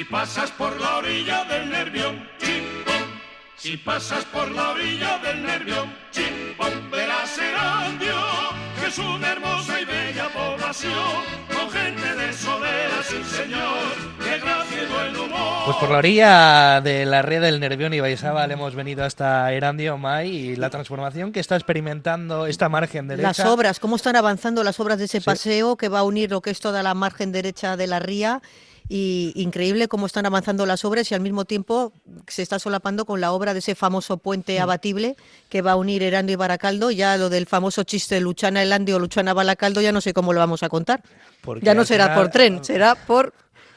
Si pasas por la orilla del Nervión, chimpón. Si pasas por la orilla del Nervión, chimpón, verás Erandio, que es una hermosa y bella población, con gente de solera, sí señor, de gracia y buen humor. Pues por la orilla de la ría del Nervión y Baizábal hemos venido hasta Erandio, Mai, y la transformación que está experimentando esta margen derecha. Las obras, cómo están avanzando las obras de ese paseo que va a unir lo que es toda la margen derecha de la ría. Y increíble cómo están avanzando las obras y al mismo tiempo se está solapando con la obra de ese famoso puente abatible que va a unir Erandio y Baracaldo. Ya lo del famoso chiste Luchana Erandio o Luchana Baracaldo ya no sé cómo lo vamos a contar. Porque ya no será por tren, será por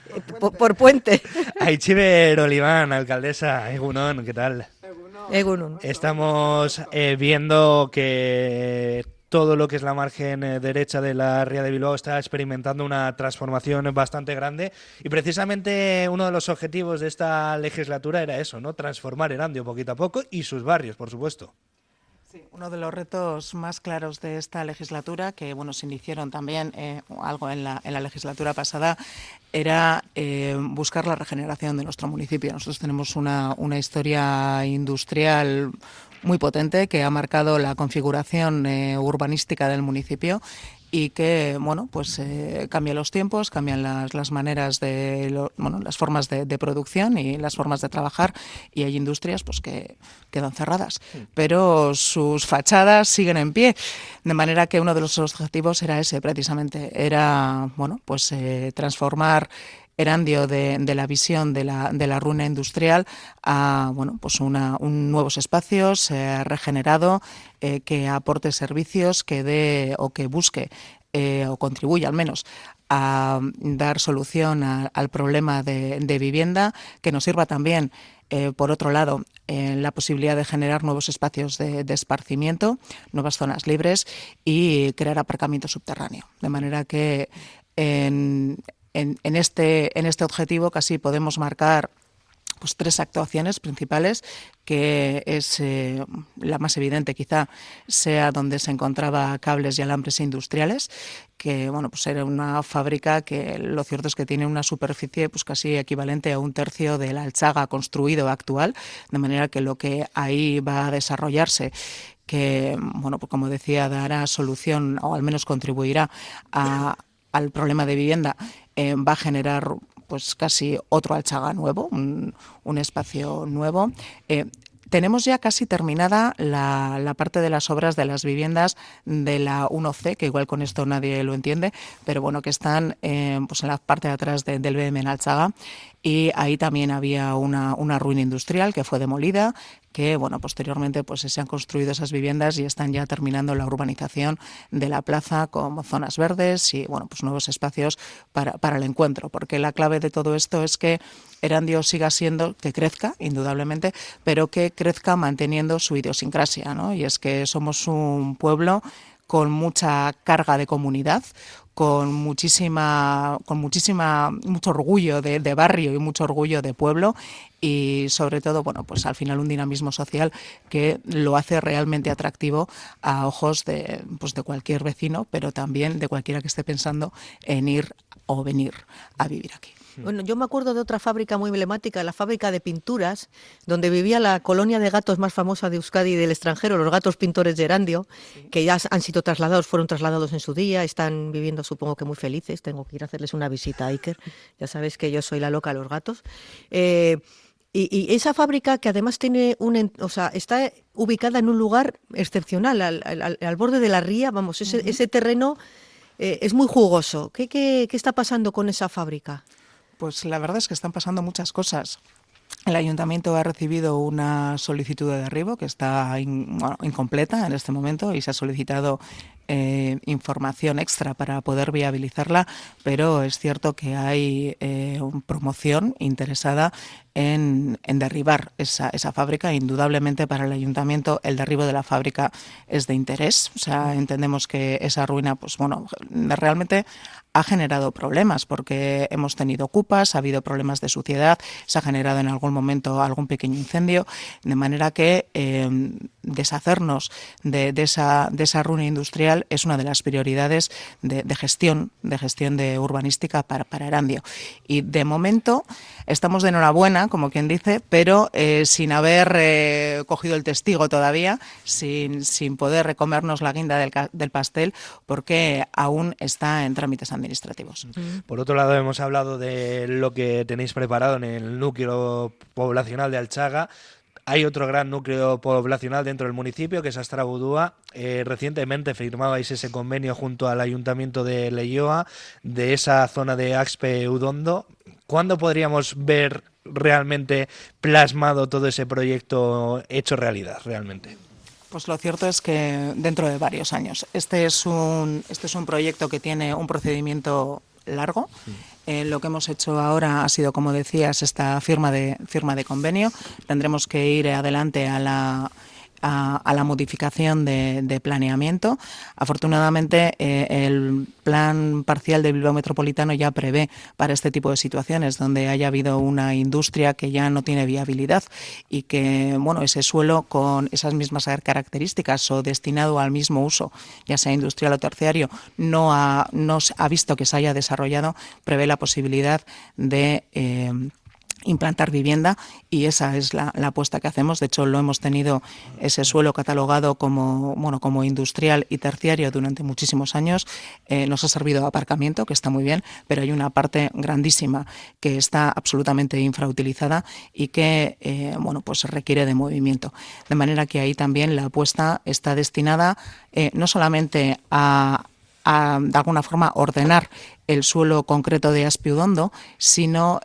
puente. Aichiber Oliván, alcaldesa, Egunon, ¿qué tal? Egunon. Estamos viendo que todo lo que es la margen derecha de la ría de Bilbao está experimentando una transformación bastante grande y precisamente uno de los objetivos de esta legislatura era eso, ¿no? Transformar Erandio poquito a poco y sus barrios, por supuesto. Sí, uno de los retos más claros de esta legislatura, que bueno, se iniciaron también algo en la legislatura pasada, era buscar la regeneración de nuestro municipio. Nosotros tenemos una historia industrial muy potente que ha marcado la configuración urbanística del municipio y que, bueno, pues cambian los tiempos, cambian las maneras las formas de producción y las formas de trabajar, y hay industrias pues que quedan cerradas, pero sus fachadas siguen en pie, de manera que uno de los objetivos era ese precisamente, era, bueno, pues transformar Erandio de la visión de la ruina industrial a, bueno, pues nuevos espacios regenerado, que aporte servicios, que dé o que busque o contribuya al menos a dar solución al problema de vivienda, que nos sirva también por otro lado, la posibilidad de generar nuevos espacios de esparcimiento, nuevas zonas libres y crear aparcamiento subterráneo, de manera que en este objetivo casi podemos marcar pues 3 actuaciones principales, que es la más evidente quizá sea donde se encontraba Cables y Alambres Industriales, que bueno, pues era una fábrica que lo cierto es que tiene una superficie pues casi equivalente a 1/3 de la Alchaga construido actual, de manera que lo que ahí va a desarrollarse, que bueno, pues como decía, dará solución o al menos contribuirá al problema de vivienda, va a generar pues casi otro Alchaga nuevo, un espacio nuevo. Tenemos ya casi terminada la parte de las obras de las viviendas de la 1C, que igual con esto nadie lo entiende, pero bueno, que están pues en la parte de atrás del BM en Alchaga, y ahí también había una ruina industrial que fue demolida, que bueno, posteriormente pues se han construido esas viviendas y están ya terminando la urbanización de la plaza con zonas verdes y bueno, pues nuevos espacios para el encuentro, porque la clave de todo esto es que Erandio siga siendo, que crezca indudablemente, pero que crezca manteniendo su idiosincrasia, ¿no? Y es que somos un pueblo con mucha carga de comunidad, con mucho orgullo de barrio y mucho orgullo de pueblo, y sobre todo, bueno, pues al final un dinamismo social que lo hace realmente atractivo a ojos de cualquier vecino, pero también de cualquiera que esté pensando en ir o venir a vivir aquí. Bueno, yo me acuerdo de otra fábrica muy emblemática, la fábrica de pinturas, donde vivía la colonia de gatos más famosa de Euskadi y del extranjero, los gatos pintores de Erandio, que ya han sido fueron trasladados en su día, están viviendo supongo que muy felices. Tengo que ir a hacerles una visita a Iker, ya sabes que yo soy la loca de los gatos. Y esa fábrica, que además tiene está ubicada en un lugar excepcional, al borde de la ría, vamos, ese terreno es muy jugoso. ¿Qué está pasando con esa fábrica? Pues la verdad es que están pasando muchas cosas. El ayuntamiento ha recibido una solicitud de derribo que está incompleta en este momento, y se ha solicitado información extra para poder viabilizarla, pero es cierto que hay promoción interesada en derribar esa fábrica. Indudablemente para el ayuntamiento el derribo de la fábrica es de interés. O sea, entendemos que esa ruina, pues bueno, realmente ha generado problemas porque hemos tenido ocupas, ha habido problemas de suciedad, se ha generado en algún momento algún pequeño incendio, de manera que deshacernos de esa ruina industrial es una de las prioridades de gestión de urbanística para Erandio. Y de momento estamos de enhorabuena, como quien dice, pero sin haber cogido el testigo todavía, sin poder recomernos la guinda del pastel, porque aún está en trámites administrativos. Por otro lado, hemos hablado de lo que tenéis preparado en el núcleo poblacional de Alchaga. Hay otro gran núcleo poblacional dentro del municipio, que es Astrabudúa. Recientemente firmabais ese convenio junto al Ayuntamiento de Leioa, de esa zona de Axpe-Udondo. ¿Cuándo podríamos ver realmente plasmado todo ese proyecto hecho realidad, realmente? Pues lo cierto es que dentro de varios años. Este es un proyecto que tiene un procedimiento largo. Lo que hemos hecho ahora ha sido, como decías, esta firma de convenio. Tendremos que ir adelante a la modificación de planeamiento. Afortunadamente, el plan parcial de Bilbao Metropolitano ya prevé para este tipo de situaciones donde haya habido una industria que ya no tiene viabilidad y que, bueno, ese suelo con esas mismas características o destinado al mismo uso, ya sea industrial o terciario, no ha visto que se haya desarrollado, prevé la posibilidad de implantar vivienda, y esa es la apuesta que hacemos. De hecho, lo hemos tenido ese suelo catalogado como industrial y terciario durante muchísimos años. Nos ha servido de aparcamiento, que está muy bien, pero hay una parte grandísima que está absolutamente infrautilizada y que pues requiere de movimiento. De manera que ahí también la apuesta está destinada no solamente a de alguna forma ordenar el suelo concreto de Axpe-Udondo, sino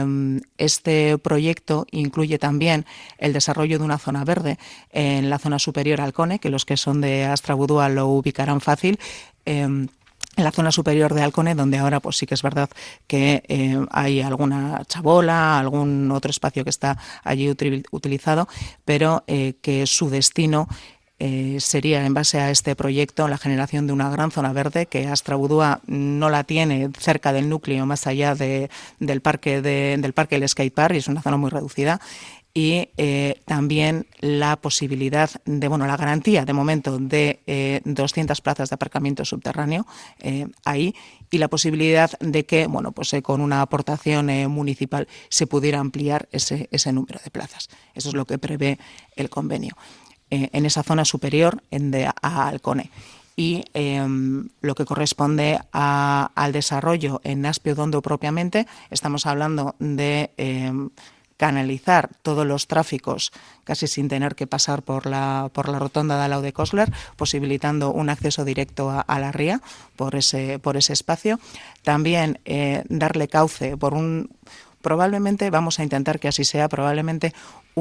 este proyecto incluye también el desarrollo de una zona verde en la zona superior al Alcone, que los que son de Astrabudúa lo ubicarán fácil. En la zona superior de Alcone, donde ahora pues sí que es verdad que hay alguna chabola, algún otro espacio que está allí utilizado, pero que su destino sería, en base a este proyecto, la generación de una gran zona verde, que Astrabudúa no la tiene cerca del núcleo, más allá del parque del Skate Park, y es una zona muy reducida. Y también la posibilidad la garantía de momento de 200 plazas de aparcamiento subterráneo ahí, y la posibilidad de que con una aportación municipal se pudiera ampliar ese número de plazas. Eso es lo que prevé el convenio en esa zona superior a Alcone. Y lo que corresponde al desarrollo en Axpe-Udondo propiamente, estamos hablando de canalizar todos los tráficos casi sin tener que pasar por la rotonda de Alau de Cosler, posibilitando un acceso directo a la ría por ese espacio. También darle cauce probablemente, vamos a intentar que así sea, probablemente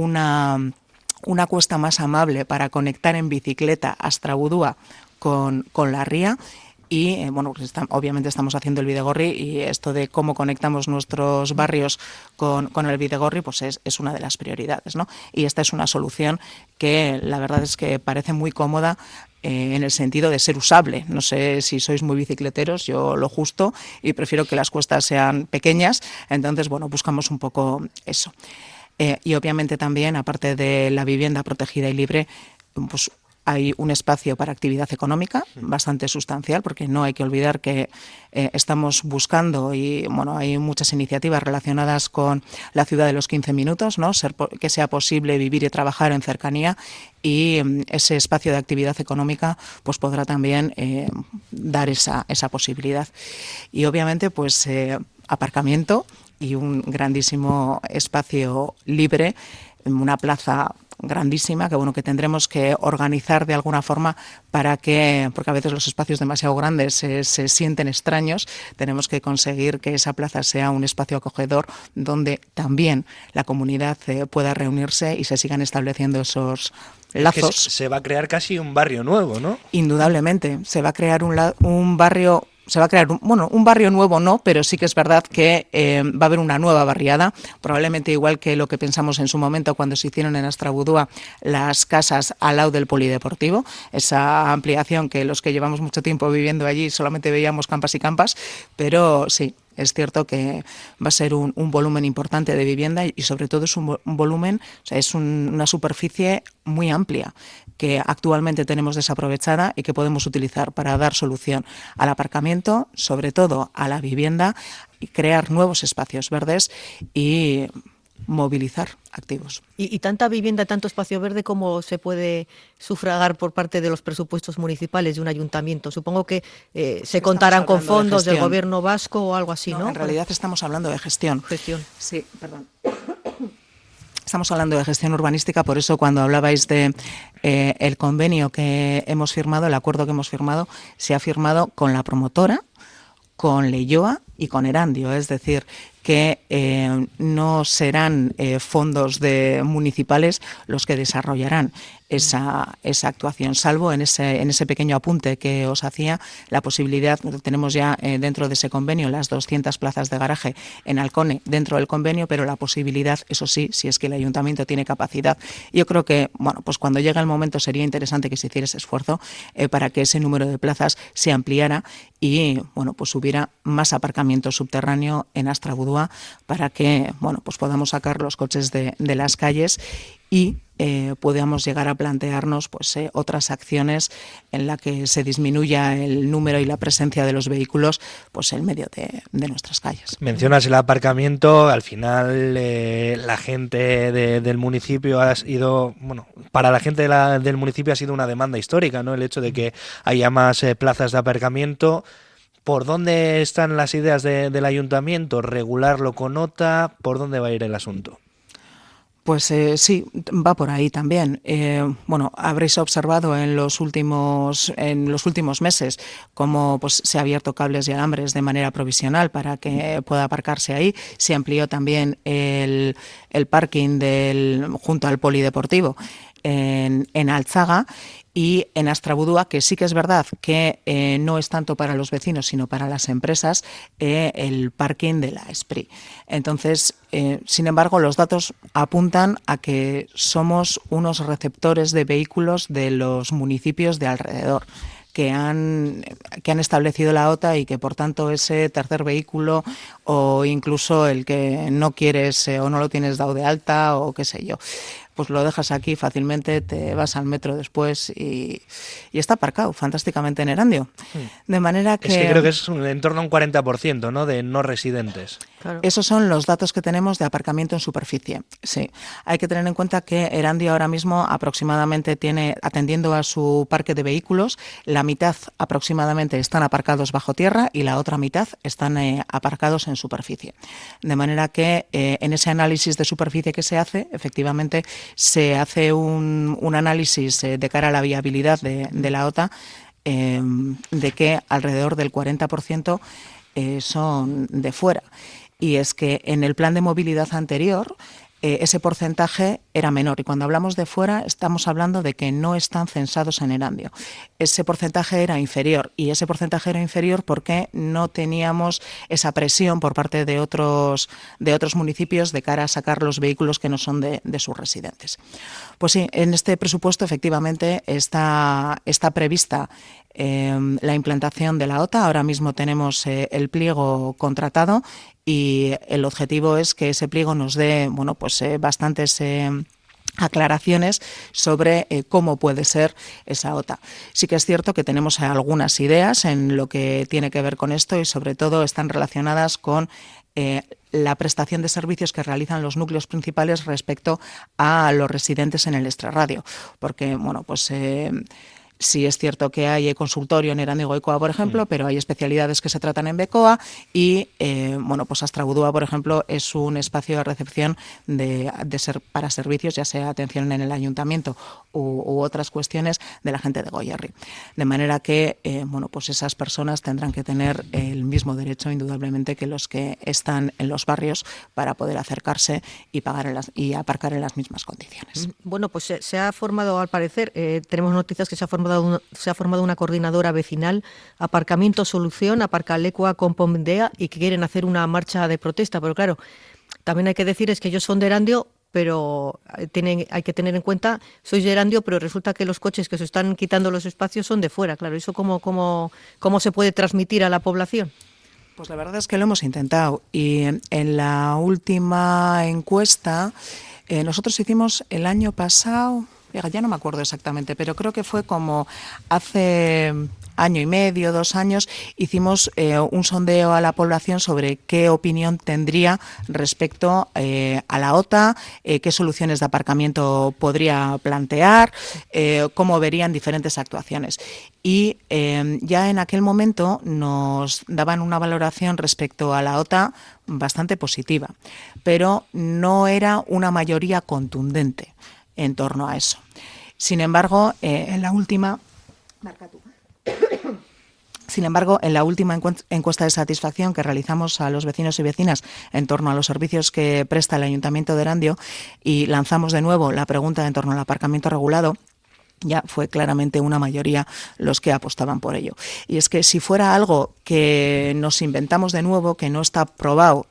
una cuesta más amable para conectar en bicicleta Astrabudúa con la ría. Y obviamente estamos haciendo el Bidegorri, y esto de cómo conectamos nuestros barrios con el Bidegorri pues es una de las prioridades, ¿no? Y esta es una solución que la verdad es que parece muy cómoda en el sentido de ser usable. No sé si sois muy bicicleteros, yo lo justo, y prefiero que las cuestas sean pequeñas, entonces buscamos un poco eso. Y obviamente también, aparte de la vivienda protegida y libre, pues hay un espacio para actividad económica bastante sustancial, porque no hay que olvidar que estamos buscando, y hay muchas iniciativas relacionadas con la ciudad de los 15 minutos, ¿no? Que sea posible vivir y trabajar en cercanía, y ese espacio de actividad económica pues podrá también dar esa posibilidad. Y obviamente pues aparcamiento y un grandísimo espacio libre, una plaza grandísima que tendremos que organizar de alguna forma porque a veces los espacios demasiado grandes se sienten extraños. Tenemos que conseguir que esa plaza sea un espacio acogedor donde también la comunidad pueda reunirse y se sigan estableciendo esos lazos. Es que se va a crear casi un barrio nuevo, ¿no? Indudablemente, se va a crear un barrio se va a crear un barrio nuevo, no, pero sí que es verdad que va a haber una nueva barriada, probablemente igual que lo que pensamos en su momento cuando se hicieron en Astrabudúa las casas al lado del polideportivo, esa ampliación que los que llevamos mucho tiempo viviendo allí solamente veíamos campas y campas, pero sí. Es cierto que va a ser un volumen importante de vivienda y sobre todo es un volumen, o sea, es una superficie muy amplia que actualmente tenemos desaprovechada y que podemos utilizar para dar solución al aparcamiento, sobre todo a la vivienda, y crear nuevos espacios verdes y movilizar activos. ¿Y tanta vivienda, tanto espacio verde, cómo se puede sufragar por parte de los presupuestos municipales de un ayuntamiento? Supongo que se contarán con fondos del gobierno vasco o algo así, ¿no? En realidad estamos hablando de gestión. Sí, perdón. Estamos hablando de gestión urbanística, por eso cuando hablabais de el convenio que hemos firmado, el acuerdo que hemos firmado, se ha firmado con la promotora, con Leioa y con Erandio, es decir, que no serán fondos municipales los que desarrollarán esa actuación, salvo en ese pequeño apunte que os hacía, la posibilidad, tenemos ya dentro de ese convenio las 200 plazas de garaje en Alcone dentro del convenio, pero la posibilidad, eso sí, si es que el ayuntamiento tiene capacidad. Yo creo que, bueno, pues cuando llega el momento sería interesante que se hiciera ese esfuerzo para que ese número de plazas se ampliara y, bueno, pues hubiera más aparcamiento subterráneo en Astrabudúa para que, bueno, pues podamos sacar los coches de las calles y podamos llegar a plantearnos pues otras acciones en la que se disminuya el número y la presencia de los vehículos pues en medio de nuestras calles. Mencionas el aparcamiento, al final la gente del municipio ha sido, bueno, para la gente del municipio ha sido una demanda histórica, ¿no? El hecho de que haya más plazas de aparcamiento. ¿Por dónde están las ideas del ayuntamiento? ¿Regularlo con OTA? ¿Por dónde va a ir el asunto? Pues sí, va por ahí también. Bueno, habréis observado en los últimos meses cómo pues, se ha abierto cables y alambres de manera provisional para que pueda aparcarse ahí. Se amplió también el parking junto al polideportivo en Alzaga. Y en Astrabudúa, que sí que es verdad que no es tanto para los vecinos, sino para las empresas, el parking de la Esprit. Entonces, sin embargo, los datos apuntan a que somos unos receptores de vehículos de los municipios de alrededor, que han establecido la OTA y que, por tanto, ese tercer vehículo o incluso el que no quieres o no lo tienes dado de alta o qué sé yo, pues lo dejas aquí fácilmente, te vas al metro después y está aparcado fantásticamente en Erandio. De manera que... Es que creo que es en torno a un 40%, ¿no?, de no residentes. Claro. Esos son los datos que tenemos de aparcamiento en superficie. Sí, hay que tener en cuenta que Erandio ahora mismo aproximadamente tiene, atendiendo a su parque de vehículos, la mitad aproximadamente están aparcados bajo tierra y la otra mitad están aparcados en superficie. De manera que en ese análisis de superficie que se hace, efectivamente se hace un análisis de cara a la viabilidad de la OTA de que alrededor del 40% son de fuera. Y es que en el plan de movilidad anterior ese porcentaje era menor. Y cuando hablamos de fuera estamos hablando de que no están censados en Erandio. Ese porcentaje era inferior. Y ese porcentaje era inferior porque no teníamos esa presión por parte de otros municipios de cara a sacar los vehículos que no son de sus residentes. Pues sí, en este presupuesto efectivamente está prevista la implantación de la OTA. Ahora mismo tenemos el pliego contratado y el objetivo es que ese pliego nos dé bastantes aclaraciones sobre cómo puede ser esa OTA. Sí que es cierto que tenemos algunas ideas en lo que tiene que ver con esto y sobre todo están relacionadas con la prestación de servicios que realizan los núcleos principales respecto a los residentes en el extrarradio. Porque, sí es cierto que hay consultorio en Erandio y Goicoa, por ejemplo, pero hay especialidades que se tratan en Becoa y, Astrabudúa, por ejemplo, es un espacio de recepción para servicios, ya sea atención en el ayuntamiento u otras cuestiones de la gente de Goierri. De manera que, esas personas tendrán que tener el mismo derecho, indudablemente, que los que están en los barrios para poder acercarse y aparcar en las mismas condiciones. Bueno, pues se ha formado, al parecer, tenemos noticias que se ha formado formado una coordinadora vecinal, Aparcamiento Solución, Aparcalecua Compondea, y que quieren hacer una marcha de protesta. Pero claro, también hay que decir es que ellos son de Erandio, pero hay que tener en cuenta, sois de Erandio, pero resulta que los coches que se están quitando los espacios son de fuera. Claro, ¿eso cómo se puede transmitir a la población? Pues la verdad es que lo hemos intentado, y en la última encuesta nosotros hicimos el año pasado, ya no me acuerdo exactamente, pero creo que fue como hace año y medio, 2 años, hicimos un sondeo a la población sobre qué opinión tendría respecto a la OTA, qué soluciones de aparcamiento podría plantear, cómo verían diferentes actuaciones. Y ya en aquel momento nos daban una valoración respecto a la OTA bastante positiva, pero no era una mayoría contundente en torno a eso. Sin embargo, en la última encuesta de satisfacción que realizamos a los vecinos y vecinas en torno a los servicios que presta el Ayuntamiento de Erandio, y lanzamos de nuevo la pregunta en torno al aparcamiento regulado, ya fue claramente una mayoría los que apostaban por ello. Y es que si fuera algo que nos inventamos de nuevo, que no está probado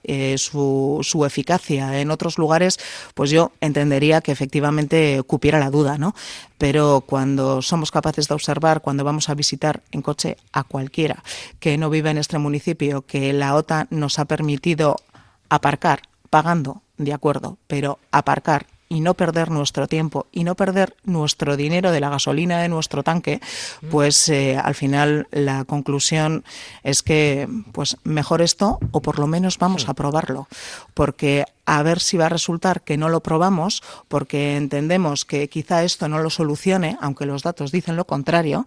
su eficacia en otros lugares, pues yo entendería que efectivamente cupiera la duda, ¿no? Pero cuando somos capaces de observar, cuando vamos a visitar en coche a cualquiera que no vive en este municipio, que la OTA nos ha permitido aparcar, pagando, de acuerdo, pero aparcar y no perder nuestro tiempo y no perder nuestro dinero de la gasolina de nuestro tanque, pues al final la conclusión es que pues mejor esto, o por lo menos vamos a probarlo, porque a ver si va a resultar que no lo probamos, porque entendemos que quizá esto no lo solucione, aunque los datos dicen lo contrario,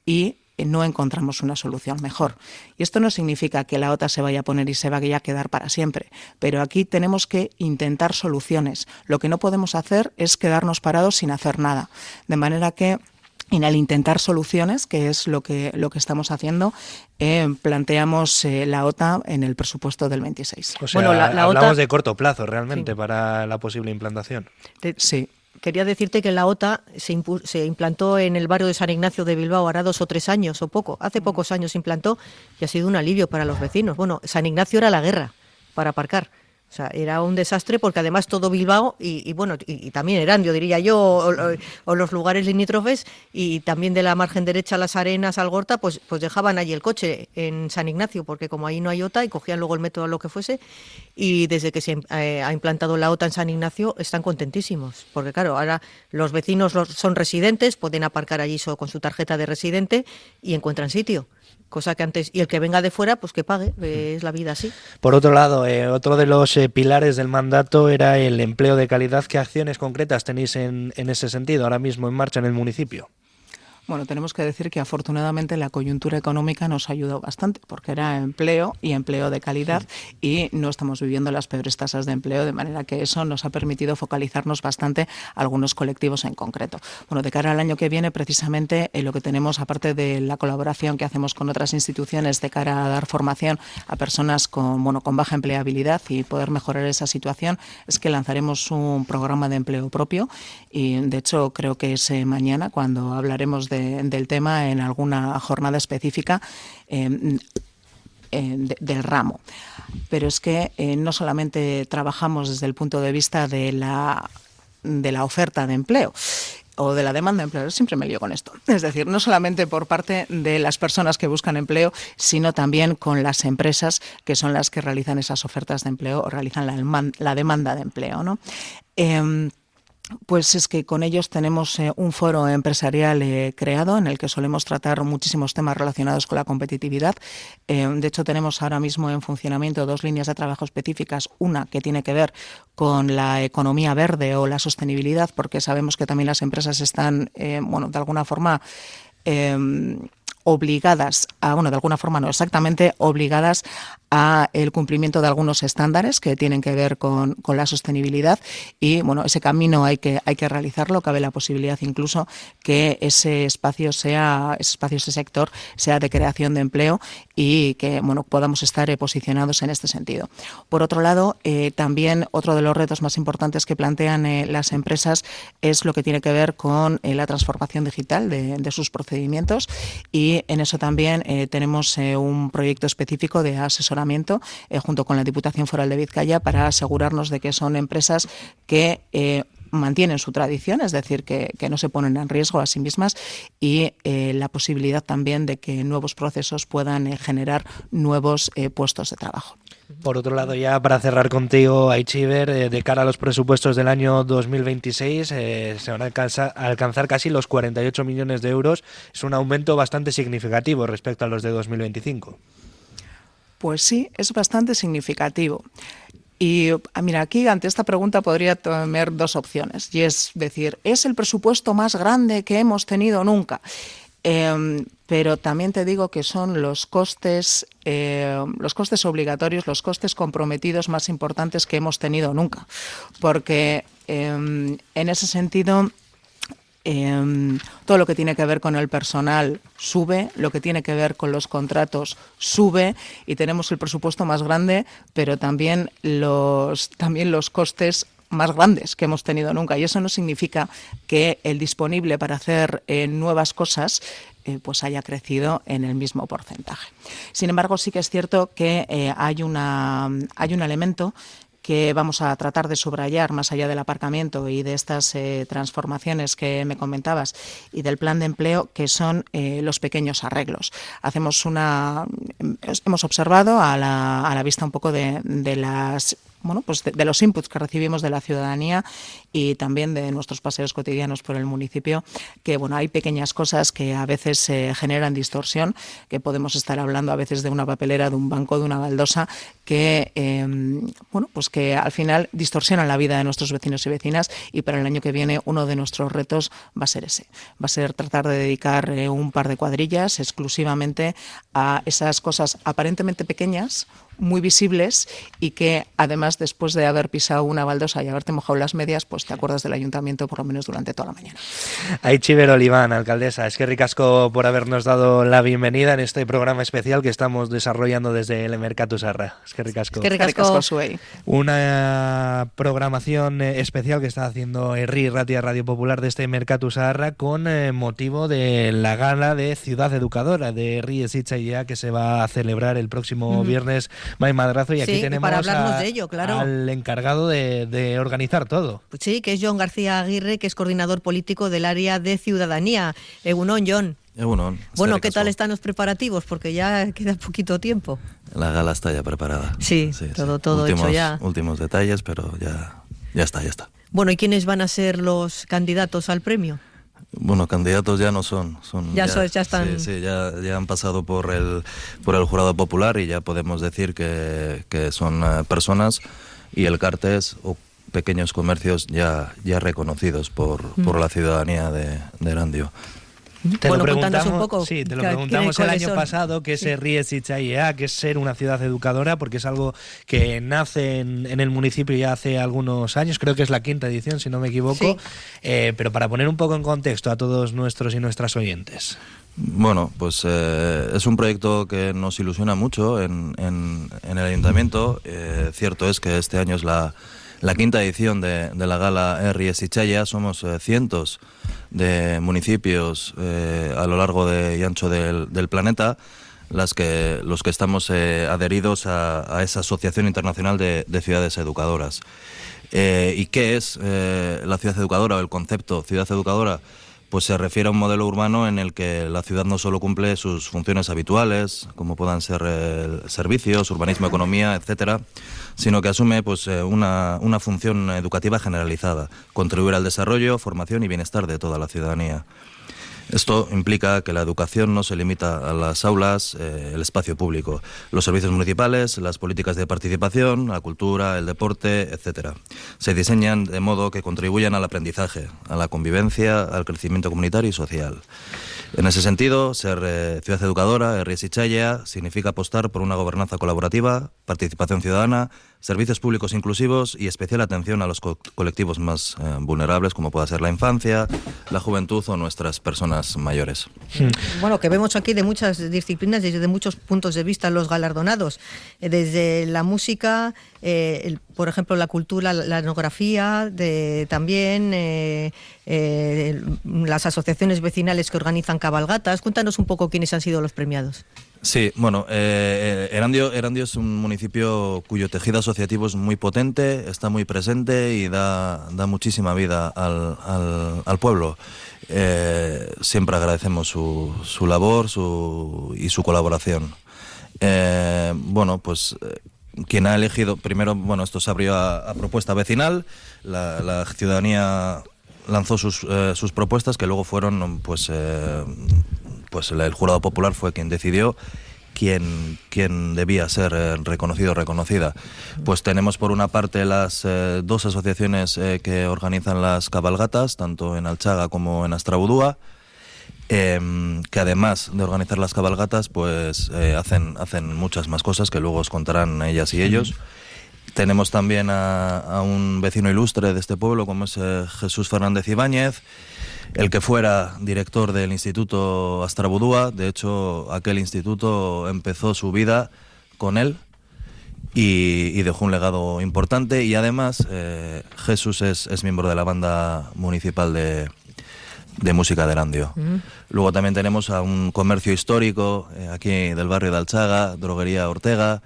y no encontramos una solución mejor. Y esto no significa que la OTA se vaya a poner y se vaya a quedar para siempre, pero aquí tenemos que intentar soluciones. Lo que no podemos hacer es quedarnos parados sin hacer nada. De manera que en el intentar soluciones, que es lo que estamos haciendo, planteamos la OTA en el presupuesto del 26. O sea, bueno, la hablamos OTA de corto plazo realmente, sí, para la posible implantación. Sí. Quería decirte que la OTA se implantó en el barrio de San Ignacio de Bilbao hará 2 o 3 años o poco. Hace pocos años se implantó y ha sido un alivio para los vecinos. Bueno, San Ignacio era la guerra para aparcar. O sea, era un desastre porque además todo Bilbao y también Erandio, diría yo, o los lugares limítrofes, y también de la margen derecha, Las Arenas, Algorta, pues dejaban allí el coche en San Ignacio, porque como ahí no hay OTA, y cogían luego el metro a lo que fuese, y desde que se ha implantado la OTA en San Ignacio están contentísimos, porque claro, ahora los vecinos son residentes, pueden aparcar allí con su tarjeta de residente y encuentran sitio. Cosa que antes, y el que venga de fuera, pues que pague, es la vida así. Por otro lado, otro de los pilares del mandato era el empleo de calidad. ¿Qué acciones concretas tenéis en ese sentido ahora mismo en marcha en el municipio? Bueno, tenemos que decir que afortunadamente la coyuntura económica nos ha ayudado bastante, porque era empleo y empleo de calidad, y no estamos viviendo las peores tasas de empleo, de manera que eso nos ha permitido focalizarnos bastante a algunos colectivos en concreto. Bueno, de cara al año que viene, precisamente lo que tenemos, aparte de la colaboración que hacemos con otras instituciones de cara a dar formación a personas con baja empleabilidad y poder mejorar esa situación, es que lanzaremos un programa de empleo propio, y de hecho creo que es mañana cuando hablaremos del tema en alguna jornada específica del ramo. Pero es que no solamente trabajamos desde el punto de vista de la oferta de empleo o de la demanda de empleo, siempre me lío con esto. Es decir, no solamente por parte de las personas que buscan empleo, sino también con las empresas que son las que realizan esas ofertas de empleo o realizan la demanda de empleo, ¿no? Pues es que con ellos tenemos un foro empresarial creado en el que solemos tratar muchísimos temas relacionados con la competitividad. De hecho, tenemos ahora mismo en funcionamiento 2 líneas de trabajo específicas. Una que tiene que ver con la economía verde o la sostenibilidad, porque sabemos que también las empresas están, de alguna forma, obligadas a, de alguna forma no, exactamente obligadas a el cumplimiento de algunos estándares que tienen que ver con la sostenibilidad y bueno, ese camino hay que realizarlo. Cabe la posibilidad incluso que ese espacio, ese sector sea de creación de empleo y que bueno, podamos estar posicionados en este sentido. Por otro lado, también otro de los retos más importantes que plantean las empresas es lo que tiene que ver con la transformación digital de sus procedimientos y en eso también tenemos un proyecto específico de asesoramiento junto con la Diputación Foral de Vizcaya para asegurarnos de que son empresas que mantienen su tradición, es decir, que no se ponen en riesgo a sí mismas y la posibilidad también de que nuevos procesos puedan generar nuevos puestos de trabajo. Por otro lado, ya para cerrar contigo, Aichiber, de cara a los presupuestos del año 2026, se van a alcanzar casi los 48 millones de euros. Es un aumento bastante significativo respecto a los de 2025. Pues sí, es bastante significativo. Y mira, aquí ante esta pregunta podría tener dos opciones. Y es decir, ¿es el presupuesto más grande que hemos tenido nunca? Pero también te digo que son los costes obligatorios, los costes comprometidos más importantes que hemos tenido nunca. Porque en ese sentido, todo lo que tiene que ver con el personal sube, lo que tiene que ver con los contratos sube y tenemos el presupuesto más grande, pero también los costes más grandes que hemos tenido nunca. Y eso no significa que el disponible para hacer nuevas cosas pues haya crecido en el mismo porcentaje. Sin embargo, sí que es cierto que hay un elemento que vamos a tratar de subrayar más allá del aparcamiento y de estas transformaciones que me comentabas y del plan de empleo, que son los pequeños arreglos. Hemos observado a la vista un poco de los inputs que recibimos de la ciudadanía y también de nuestros paseos cotidianos por el municipio, que bueno, hay pequeñas cosas que a veces generan distorsión, que podemos estar hablando a veces de una papelera, de un banco, de una baldosa, que que al final distorsionan la vida de nuestros vecinos y vecinas, y para el año que viene uno de nuestros retos va a ser ese. Va a ser tratar de dedicar un par de cuadrillas exclusivamente a esas cosas aparentemente pequeñas, muy visibles y que además después de haber pisado una baldosa y haberte mojado las medias, pues te acuerdas del ayuntamiento por lo menos durante toda la mañana. Aichiber Oliván, alcaldesa, es que ricasco por habernos dado la bienvenida en este programa especial que estamos desarrollando desde el Mercatu Sarra. Es que ricasco. Una programación especial que está haciendo Herri Ratia Radio Popular de este Mercatu Sarra con motivo de la gala de Ciudad Educadora de Herri Ezitzailea que se va a celebrar el próximo viernes May Madrazo, y aquí tenemos para hablarnos de ello, claro, al encargado de organizar todo. Pues sí, que es Jon García Aguirre, que es coordinador político del área de ciudadanía. Egunon, Jon. Egunon. Bueno, ¿qué tal están los preparativos? Porque ya queda poquito tiempo. La gala está ya preparada. Sí, todo hecho ya. Últimos detalles, pero ya está. Bueno, ¿y quiénes van a ser los candidatos al premio? Bueno, candidatos ya no son ya están. Sí, ya han pasado por el jurado popular y ya podemos decir que son personas y el cartes o pequeños comercios ya reconocidos por la ciudadanía de Erandio. Te lo preguntamos un poco. Sí, te lo preguntamos el año pasado, que es Herri Ezitzailea, que es ser una ciudad educadora, porque es algo que nace en el municipio ya hace algunos años, creo que es la 5ª edición, si no me equivoco, pero para poner un poco en contexto a todos nuestros y nuestras oyentes. Bueno, pues es un proyecto que nos ilusiona mucho en el ayuntamiento. Cierto es que este año es la 5ª edición de la gala Herri Ezitzailea. Somos cientos de municipios a lo largo y ancho del planeta los que estamos adheridos a esa Asociación Internacional de Ciudades Educadoras. ¿Y qué es la ciudad educadora o el concepto ciudad educadora? Pues se refiere a un modelo urbano en el que la ciudad no solo cumple sus funciones habituales, como puedan ser servicios, urbanismo, economía, etcétera, sino que asume pues una función educativa generalizada, contribuir al desarrollo, formación y bienestar de toda la ciudadanía. Esto implica que la educación no se limita a las aulas, el espacio público, los servicios municipales, las políticas de participación, la cultura, el deporte, etcétera. Se diseñan de modo que contribuyan al aprendizaje, a la convivencia, al crecimiento comunitario y social. En ese sentido, ser ciudad educadora, Herri Etxailea, significa apostar por una gobernanza colaborativa, participación ciudadana, servicios públicos inclusivos y especial atención a los colectivos más vulnerables, como pueda ser la infancia, la juventud o nuestras personas mayores. Bueno, que vemos aquí de muchas disciplinas, desde muchos puntos de vista los galardonados, desde la música, por ejemplo, la cultura, la etnografía, también las asociaciones vecinales que organizan cabalgatas. Cuéntanos un poco quiénes han sido los premiados. Sí, bueno, Erandio es un municipio cuyo tejido asociativo es muy potente, está muy presente y da muchísima vida al pueblo. Siempre agradecemos su labor y su colaboración. Bueno, pues quien ha elegido, primero, bueno, esto se abrió a propuesta vecinal, la ciudadanía lanzó sus propuestas, que luego fueron, pues el jurado popular fue quien decidió quién debía ser reconocido o reconocida. Pues tenemos por una parte las dos asociaciones que organizan las cabalgatas, tanto en Alchaga como en Astrabudúa, que además de organizar las cabalgatas, pues hacen muchas más cosas que luego os contarán ellas y ellos. Tenemos también a un vecino ilustre de este pueblo, como es Jesús Fernández Ibáñez, el que fuera director del Instituto Astrabudúa. De hecho, aquel instituto empezó su vida con él y dejó un legado importante. Y además, Jesús es miembro de la banda municipal de música de Erandio. Luego también tenemos a un comercio histórico aquí del barrio de Alchaga, Droguería Ortega,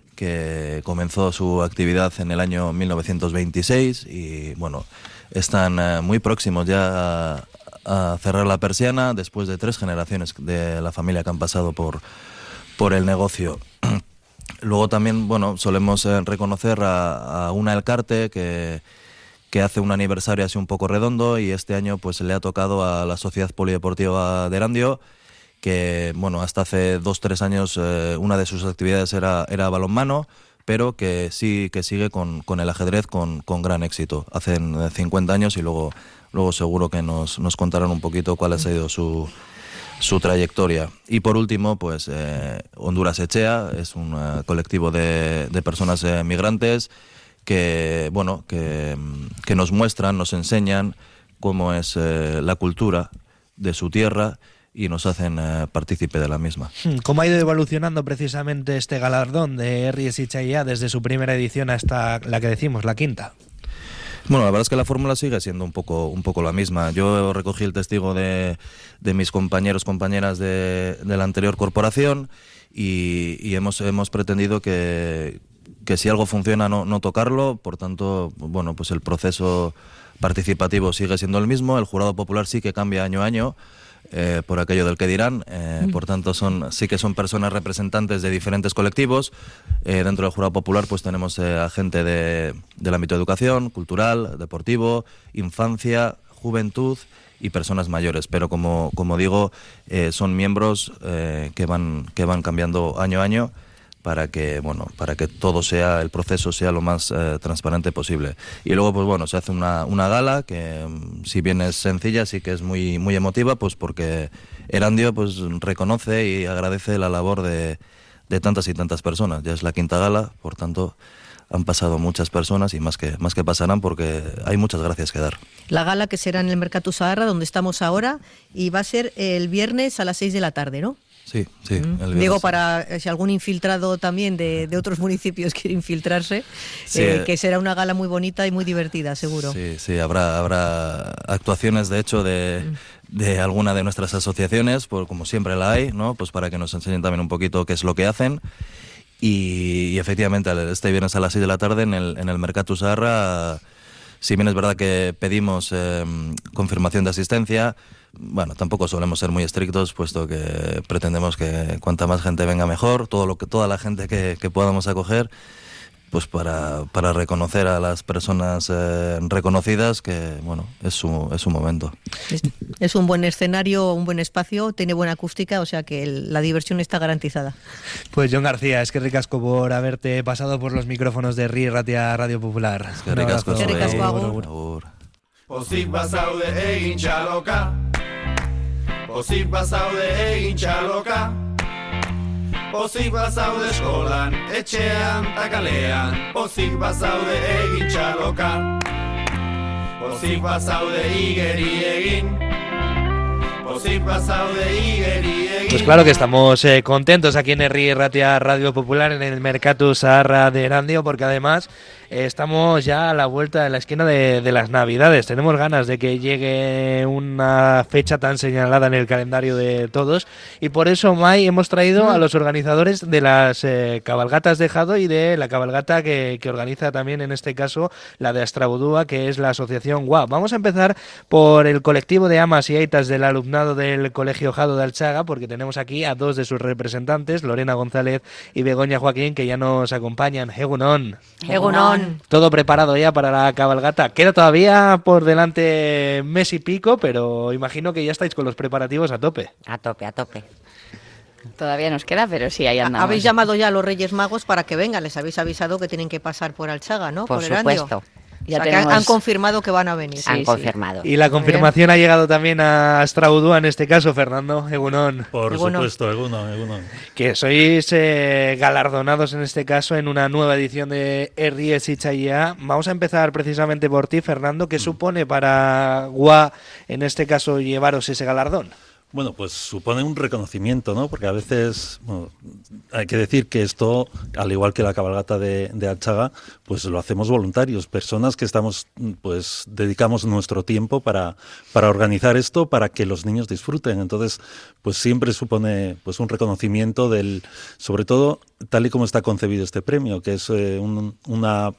que comenzó su actividad en el año 1926 y bueno, están muy próximos ya a cerrar la persiana después de 3 generaciones de la familia que han pasado por el negocio. Luego también, bueno, solemos reconocer a una Elcarte que hace un aniversario así un poco redondo, y este año pues le ha tocado a la Sociedad Polideportiva de Erandio, que bueno, hasta hace 2-3 años una de sus actividades era balonmano, pero que sí que sigue con el ajedrez con gran éxito. Hacen 50 años y luego seguro que nos contarán un poquito cuál ha sido su trayectoria. Y por último, pues Honduras Echea es un colectivo de personas migrantes que bueno que nos muestran, nos enseñan cómo es la cultura de su tierra y nos hacen partícipe de la misma. ¿Cómo ha ido evolucionando precisamente este galardón de Herri Etxailea desde su primera edición hasta la que decimos, la quinta? Bueno, la verdad es que la fórmula sigue siendo un poco la misma. Yo recogí el testigo de mis compañeras de la anterior corporación y hemos pretendido que si algo funciona no tocarlo. Por tanto, bueno, pues el proceso participativo sigue siendo el mismo. El jurado popular sí que cambia año a año, por aquello del que dirán. Por tanto, sí que son personas representantes de diferentes colectivos. Dentro del jurado popular pues tenemos a gente del ámbito de educación, cultural, deportivo, infancia, juventud y personas mayores. Pero como digo, son miembros que van cambiando año a año, para que todo el proceso sea lo más transparente posible. Y luego pues bueno, se hace una gala que, si bien es sencilla, sí que es muy muy emotiva, pues porque Erandio pues reconoce y agradece la labor de tantas y tantas personas. Ya es la quinta gala, por tanto han pasado muchas personas y más que pasarán, porque hay muchas gracias que dar. La gala, que será en el Mercatu Saharra, donde estamos ahora, y va a ser el viernes a las 6 de la tarde, ¿no? Sí. Digo, para si algún infiltrado también de otros municipios quiere infiltrarse, sí, que será una gala muy bonita y muy divertida, seguro. Sí, habrá actuaciones, de hecho, de alguna de nuestras asociaciones, pues como siempre la hay, ¿no? Pues para que nos enseñen también un poquito qué es lo que hacen. Y efectivamente, este viernes a las 6 de la tarde en el Mercatu Saharra, si bien es verdad que pedimos confirmación de asistencia, bueno, tampoco solemos ser muy estrictos, puesto que pretendemos que cuanta más gente venga mejor, toda la gente que podamos acoger, pues para reconocer a las personas reconocidas, que bueno, es su momento. Es un buen escenario, un buen espacio, tiene buena acústica, o sea que la diversión está garantizada. Pues Jon García, es que ricasco por haberte pasado por los micrófonos de RI Ratia Radio Popular. Es que ricasco. Agur. Pozik bazaude egin txaloka, Pozik bazaude egin txaloka, pozik bazaude eskolan, etxean ta kalean, pozik bazaude egin txaloka, pozik bazaude igeri egin, pozik bazaude igeri egin. Pues claro que estamos contentos aquí en Herri Ratia Radio Popular, en el Merkatu Zaharra de Erandio, porque además estamos ya a la vuelta de la esquina de las Navidades. Tenemos ganas de que llegue una fecha tan señalada en el calendario de todos, y por eso, Mai, hemos traído a los organizadores de las cabalgatas de Jado y de la cabalgata que organiza también, en este caso, la de Astrabudúa, que es la asociación GUA. Vamos a empezar por el colectivo de amas y aitas del alumnado del Colegio Jado de Alchaga, porque tenemos aquí a dos de sus representantes, Lorena González y Begoña Joaquín, que ya nos acompañan. Egunon. Egunon. Todo preparado ya para la cabalgata. Queda todavía por delante mes y pico, pero imagino que ya estáis con los preparativos a tope. A tope. Todavía nos queda, pero sí, ahí andamos. ¿Habéis llamado ya a los Reyes Magos para que vengan? Les habéis avisado que tienen que pasar por Alchaga, ¿no? Por Erandio. supuesto. Ya o sea, tenemos... han confirmado que van a venir. Han confirmado. Y la confirmación ha llegado también a Astrabudúa, en este caso, Fernando. Egunon. Por supuesto, Egunon. Que sois galardonados, en este caso, en una nueva edición de Herri Zitzaileak. Vamos a empezar precisamente por ti, Fernando. ¿Qué supone para GUA, en este caso, llevaros ese galardón? Bueno, pues supone un reconocimiento, ¿no? Porque a veces, bueno, hay que decir que esto, al igual que la cabalgata de Alchaga, pues lo hacemos voluntarios, personas que estamos, pues dedicamos nuestro tiempo para organizar esto, para que los niños disfruten. Entonces, pues siempre supone pues un reconocimiento del, sobre todo, tal y como está concebido este premio, que es una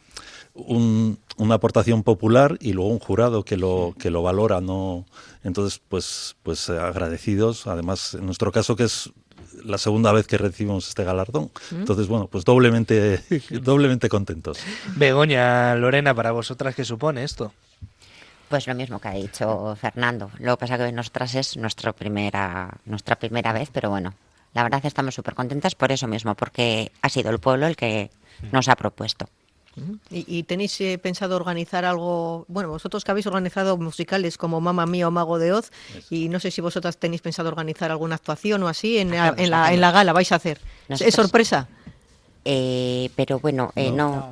aportación popular y luego un jurado que lo valora, ¿no? Entonces, pues agradecidos, además en nuestro caso, que es la segunda vez que recibimos este galardón. Entonces, bueno, pues doblemente contentos. Begoña, Lorena, para vosotras, ¿qué supone esto? Pues lo mismo que ha dicho Fernando. Lo que pasa que nosotras es nuestra primera vez, pero bueno, la verdad estamos súper contentas por eso mismo, porque ha sido el pueblo el que nos ha propuesto. ¿Y tenéis pensado organizar algo? Bueno, vosotros que habéis organizado musicales como Mamma Mía o Mago de Oz, y no sé si vosotras tenéis pensado organizar alguna actuación o así en la gala, ¿vais a hacer? Nosotros, ¿es sorpresa? Pero bueno, no.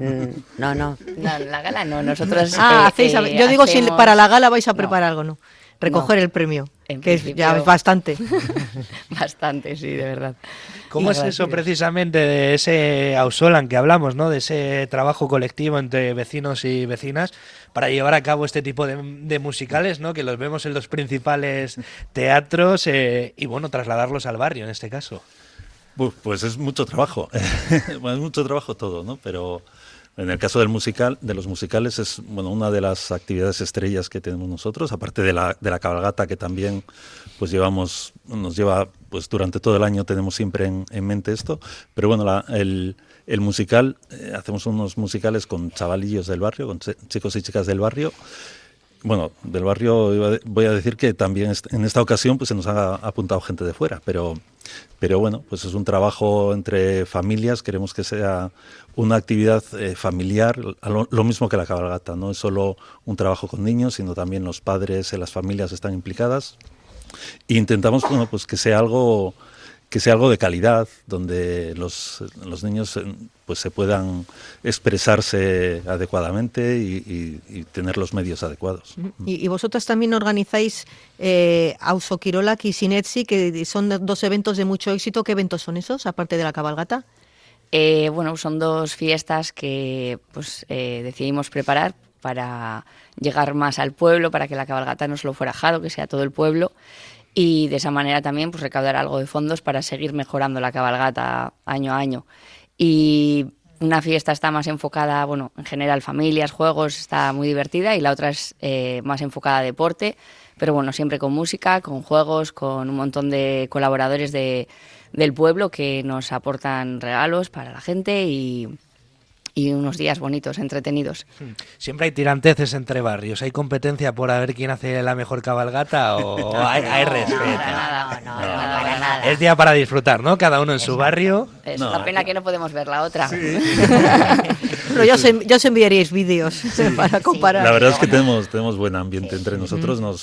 La gala no, nosotros... yo digo si para la gala vais a preparar algo, ¿no? Recoger el premio, que es ya bastante. Bastante, sí, de verdad. ¿Cómo es eso precisamente de ese auzolan que hablamos, ¿no? De ese trabajo colectivo entre vecinos y vecinas para llevar a cabo este tipo de musicales, ¿no? Que los vemos en los principales teatros y bueno, trasladarlos al barrio en este caso. Pues es mucho trabajo, es mucho trabajo todo, ¿no? Pero en el caso de los musicales es una de las actividades estrellas que tenemos nosotros, aparte de la cabalgata, que también pues nos lleva pues durante todo el año, tenemos siempre en mente esto. Pero bueno, el musical, hacemos unos musicales con chavalillos del barrio, con chicos y chicas del barrio. Bueno, del barrio voy a decir que también en esta ocasión pues se nos ha apuntado gente de fuera, pero bueno, pues es un trabajo entre familias, queremos que sea una actividad familiar, lo mismo que la cabalgata, no es solo un trabajo con niños, sino también los padres y las familias están implicadas. E intentamos pues que sea algo de calidad, donde los niños pues se puedan expresarse adecuadamente y tener los medios adecuados. Y vosotras también organizáis Auzo Kirolak y Sinetsi, que son dos eventos de mucho éxito. ¿Qué eventos son esos, aparte de la cabalgata? Bueno, son dos fiestas que pues decidimos preparar para llegar más al pueblo, para que la cabalgata no solo fuera Jado, que sea todo el pueblo, y de esa manera también pues recaudar algo de fondos para seguir mejorando la cabalgata año a año. Y una fiesta está más enfocada, bueno, en general familias, juegos, está muy divertida, y la otra es más enfocada a deporte, pero bueno, siempre con música, con juegos, con un montón de colaboradores del pueblo que nos aportan regalos para la gente y unos días bonitos, entretenidos. ¿Siempre hay tiranteces entre barrios? ¿Hay competencia por a ver quién hace la mejor cabalgata o hay respeto? No, para nada. Es día para disfrutar, ¿no? Cada uno en su barrio. Es una pena que no podemos ver la otra. Sí. Pero yo os enviaríais vídeos para comparar. La verdad es que tenemos buen ambiente entre nosotros.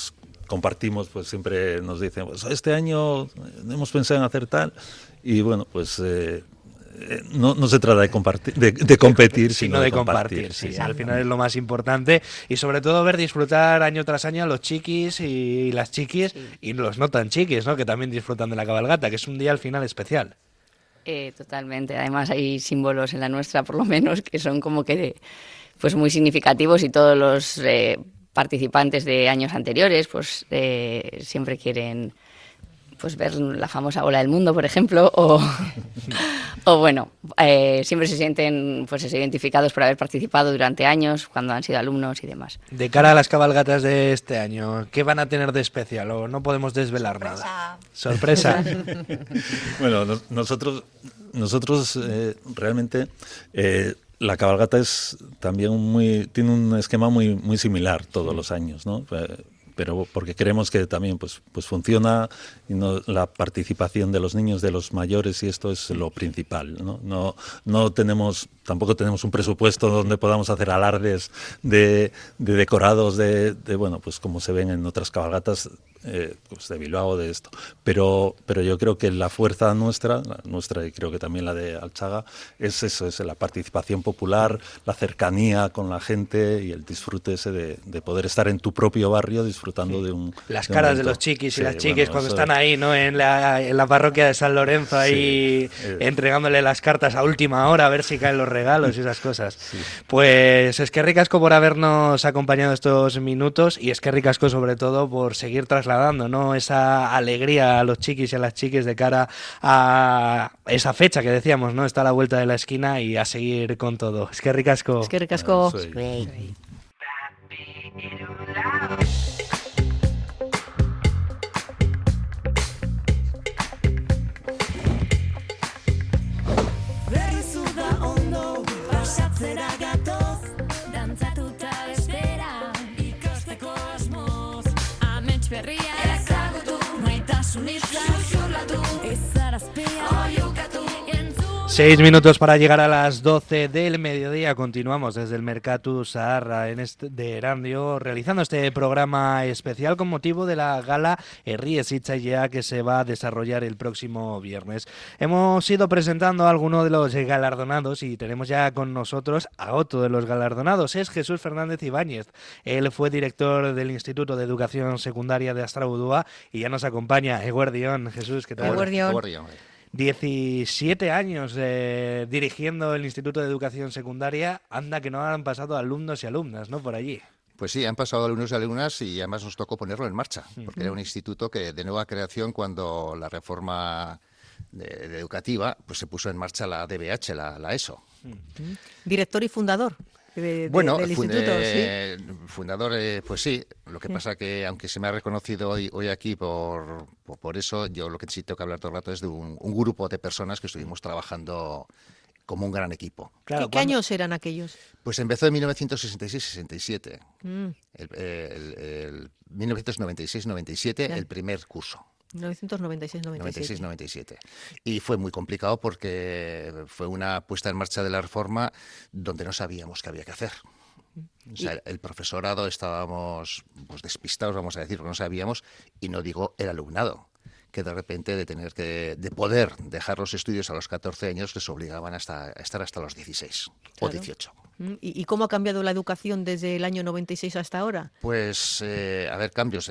compartimos, pues siempre nos dicen, pues este año hemos pensado en hacer tal, y bueno, pues no se trata de compartir, de competir, sino de compartir. Sí, al final es lo más importante, y sobre todo ver disfrutar año tras año a los chiquis y las chiquis, y los no tan chiquis, ¿no? Que también disfrutan de la cabalgata, que es un día al final especial. Totalmente. Además hay símbolos en la nuestra, por lo menos, que son como que pues muy significativos, y todos los participantes de años anteriores pues siempre quieren pues ver la famosa Ola del Mundo, por ejemplo, o bueno, siempre se sienten pues identificados por haber participado durante años, cuando han sido alumnos y demás. De cara a las cabalgatas de este año, ¿qué van a tener de especial? ¿O no podemos desvelar nada? ¡Sorpresa! Bueno, nosotros realmente la cabalgata es también tiene un esquema muy similar todos los años, ¿no? Pero porque creemos que también pues funciona, y la participación de los niños, de los mayores, y esto es lo principal, ¿no? Tampoco tenemos un presupuesto donde podamos hacer alardes de decorados de bueno, pues como se ven en otras cabalgatas pues de Bilbao, de esto, pero yo creo que la fuerza nuestra y creo que también la de Altsaga es eso, es la participación popular, la cercanía con la gente y el disfrute ese de poder estar en tu propio barrio disfrutando de un las caras de los chiquis y las chiquis cuando están ahí, ¿no? En la parroquia de San Lorenzo, ahí entregándole las cartas a última hora a ver si caen los regalos y esas cosas. Sí. Pues es que ricasco por habernos acompañado estos minutos, y es que ricasco sobre todo por seguir trasladando, ¿no? Esa alegría a los chiquis y a las chiquis de cara a esa fecha que decíamos, ¿no? Está a la vuelta de la esquina, y a seguir con todo. Es que ricasco. Es que ricasco. Berria ezagutu, maitasun izan xurlatu, izarazpia oiukatu. 6 minutos para llegar a las 12 del mediodía. Continuamos desde el Mercatu Zaharra de Erandio, realizando este programa especial con motivo de la gala Herri Hezitzailea que se va a desarrollar el próximo viernes. Hemos ido presentando a algunos de los galardonados, y tenemos ya con nosotros a otro de los galardonados. Es Jesús Fernández Ibáñez. Él fue director del Instituto de Educación Secundaria de Astrabudúa y ya nos acompaña. Eguerdión, Jesús, ¿qué tal? Eguerdión. 17 años dirigiendo el Instituto de Educación Secundaria. Anda que no han pasado alumnos y alumnas, ¿no? Por allí. Pues sí, han pasado alumnos y alumnas, y además nos tocó ponerlo en marcha, porque era un instituto que de nueva creación, cuando la reforma educativa pues se puso en marcha la DBH, la ESO. Director y fundador. Del instituto, ¿sí? Fundador, pues sí. Lo que pasa que, aunque se me ha reconocido hoy aquí por eso, yo lo que sí tengo que hablar todo el rato es de un grupo de personas que estuvimos trabajando como un gran equipo. Claro, ¿Qué años eran aquellos? Pues empezó en 1966-67. El 1996-97, el primer curso. 1996-97. Y fue muy complicado porque fue una puesta en marcha de la reforma donde no sabíamos qué había que hacer. O sea, el profesorado estábamos pues despistados, vamos a decir, porque no sabíamos, y no digo el alumnado, que de repente de poder dejar los estudios a los 14 años les obligaban a estar hasta los 16 o 18. ¿Y cómo ha cambiado la educación desde el año 96 hasta ahora? Pues, a ver, cambios.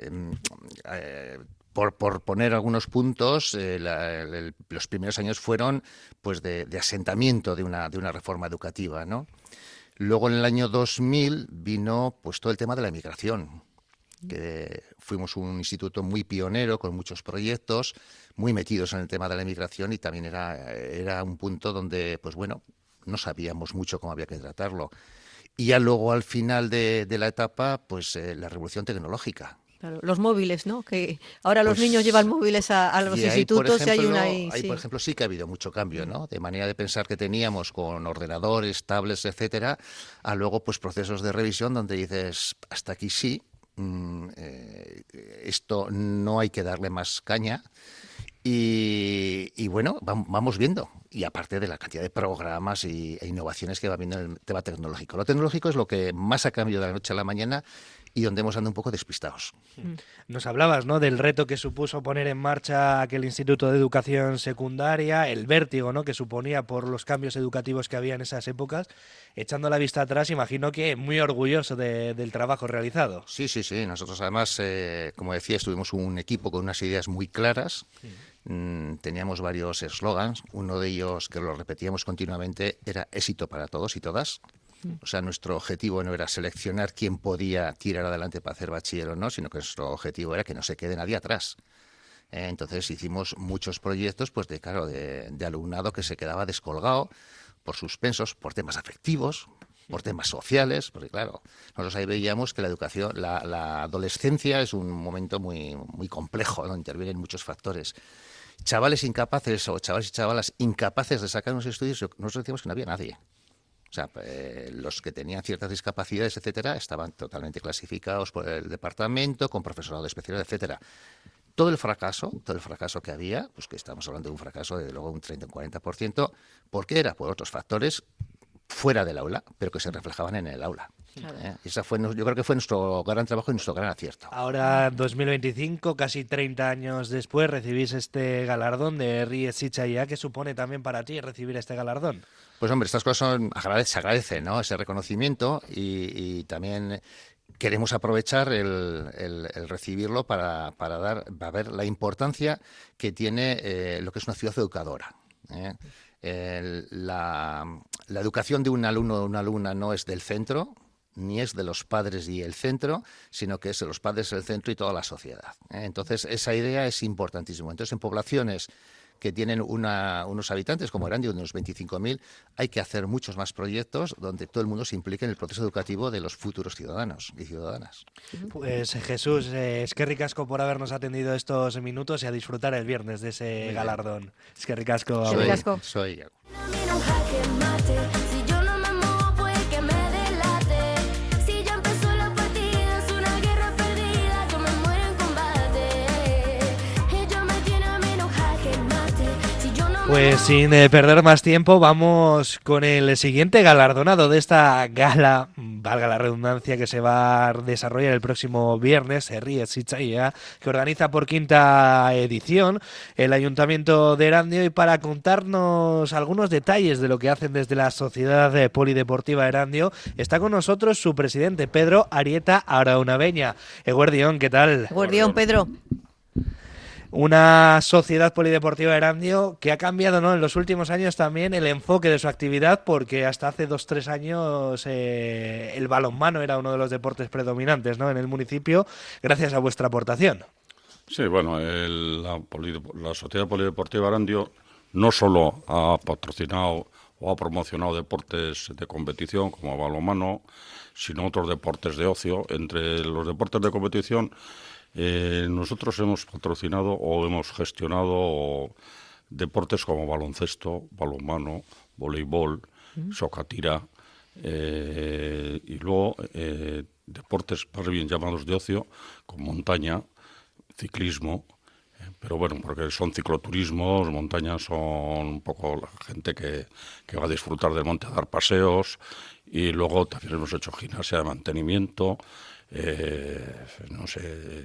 Por poner algunos puntos, los primeros años fueron pues de asentamiento de una reforma educativa, ¿no? Luego, en el año 2000 vino pues todo el tema de la emigración, que fuimos un instituto muy pionero, con muchos proyectos, muy metidos en el tema de la emigración, y también era un punto donde, pues bueno, no sabíamos mucho cómo había que tratarlo. Y ya luego, al final de la etapa, pues la revolución tecnológica. Claro, los móviles, ¿no? Que ahora los niños llevan móviles a los institutos, y hay una ahí. Por ejemplo, sí que ha habido mucho cambio, ¿no? De manera de pensar que teníamos con ordenadores, tablets, etcétera, a luego pues procesos de revisión donde dices, hasta aquí sí, esto no hay que darle más caña. Y bueno, vamos viendo. Y aparte de la cantidad de programas e innovaciones que va viendo en el tema tecnológico. Lo tecnológico es lo que más ha cambiado de la noche a la mañana, y donde hemos andado un poco despistados. Nos hablabas, ¿no?, del reto que supuso poner en marcha aquel Instituto de Educación Secundaria, el vértigo, ¿no?, que suponía por los cambios educativos que había en esas épocas. Echando la vista atrás, imagino que muy orgulloso del trabajo realizado. Sí. Nosotros además, como decía, tuvimos un equipo con unas ideas muy claras. Teníamos varios eslogans. Uno de ellos, que lo repetíamos continuamente, era éxito para todos y todas. O sea, nuestro objetivo no era seleccionar quién podía tirar adelante para hacer bachiller o no, sino que nuestro objetivo era que no se quede nadie atrás. Entonces hicimos muchos proyectos pues de alumnado que se quedaba descolgado por suspensos, por temas afectivos, por temas sociales, porque claro, nosotros ahí veíamos que la educación, la adolescencia es un momento muy, muy complejo, ¿no? Intervienen muchos factores. Chavales incapaces o chavales y chavalas incapaces de sacar unos estudios, nosotros decíamos que no había nadie. O sea, los que tenían ciertas discapacidades, etcétera, estaban totalmente clasificados por el departamento, con profesorado especial, etcétera. Todo el fracaso que había, pues que estamos hablando de un fracaso de luego un 30 o un 40%, ¿por qué era? Por otros factores fuera del aula, pero que se reflejaban en el aula. Claro. Esa fue, yo creo que fue nuestro gran trabajo y nuestro gran acierto. Ahora, 2025, casi 30 años después, recibís este galardón de Herri Etxitzaia. ¿Qué supone también para ti recibir este galardón? Pues hombre, estas cosas se agradecen, ¿no?, ese reconocimiento y también queremos aprovechar el recibirlo para ver la importancia que tiene lo que es una ciudad educadora. La educación de un alumno o una alumna no es del centro, ni es de los padres y el centro, sino que es de los padres, el centro y toda la sociedad. Entonces, esa idea es importantísima. Entonces, en poblaciones que tienen unos habitantes como Erandio, de unos 25.000, hay que hacer muchos más proyectos donde todo el mundo se implique en el proceso educativo de los futuros ciudadanos y ciudadanas. Pues Jesús, eskerrik asko por habernos atendido estos minutos y a disfrutar el viernes de ese galardón. Eskerrik asko. Soy Pues sin perder más tiempo, vamos con el siguiente galardonado de esta gala, valga la redundancia, que se va a desarrollar el próximo viernes, Herri Etxitzaia, que organiza por quinta edición el Ayuntamiento de Erandio. Y para contarnos algunos detalles de lo que hacen desde la Sociedad Polideportiva Erandio, está con nosotros su presidente, Pedro Arieta Araunabeña. Eguerdión, ¿qué tal? Eguerdión, Pedro. Una sociedad polideportiva Erandio que ha cambiado, ¿no?, en los últimos años también el enfoque de su actividad, porque hasta hace 2 o 3 años el balonmano era uno de los deportes predominantes, ¿no?, en el municipio, gracias a vuestra aportación. Sí, bueno, la Sociedad Polideportiva Erandio no solo ha patrocinado o ha promocionado deportes de competición como balonmano, sino otros deportes de ocio. Entre los deportes de competición, nosotros hemos patrocinado o hemos gestionado deportes como baloncesto, balonmano, voleibol, socatira, y luego deportes más bien llamados de ocio, con montaña, ciclismo, pero bueno, porque son cicloturismos, montañas son un poco la gente que va a disfrutar del monte a dar paseos, y luego también hemos hecho gimnasia de mantenimiento, no sé,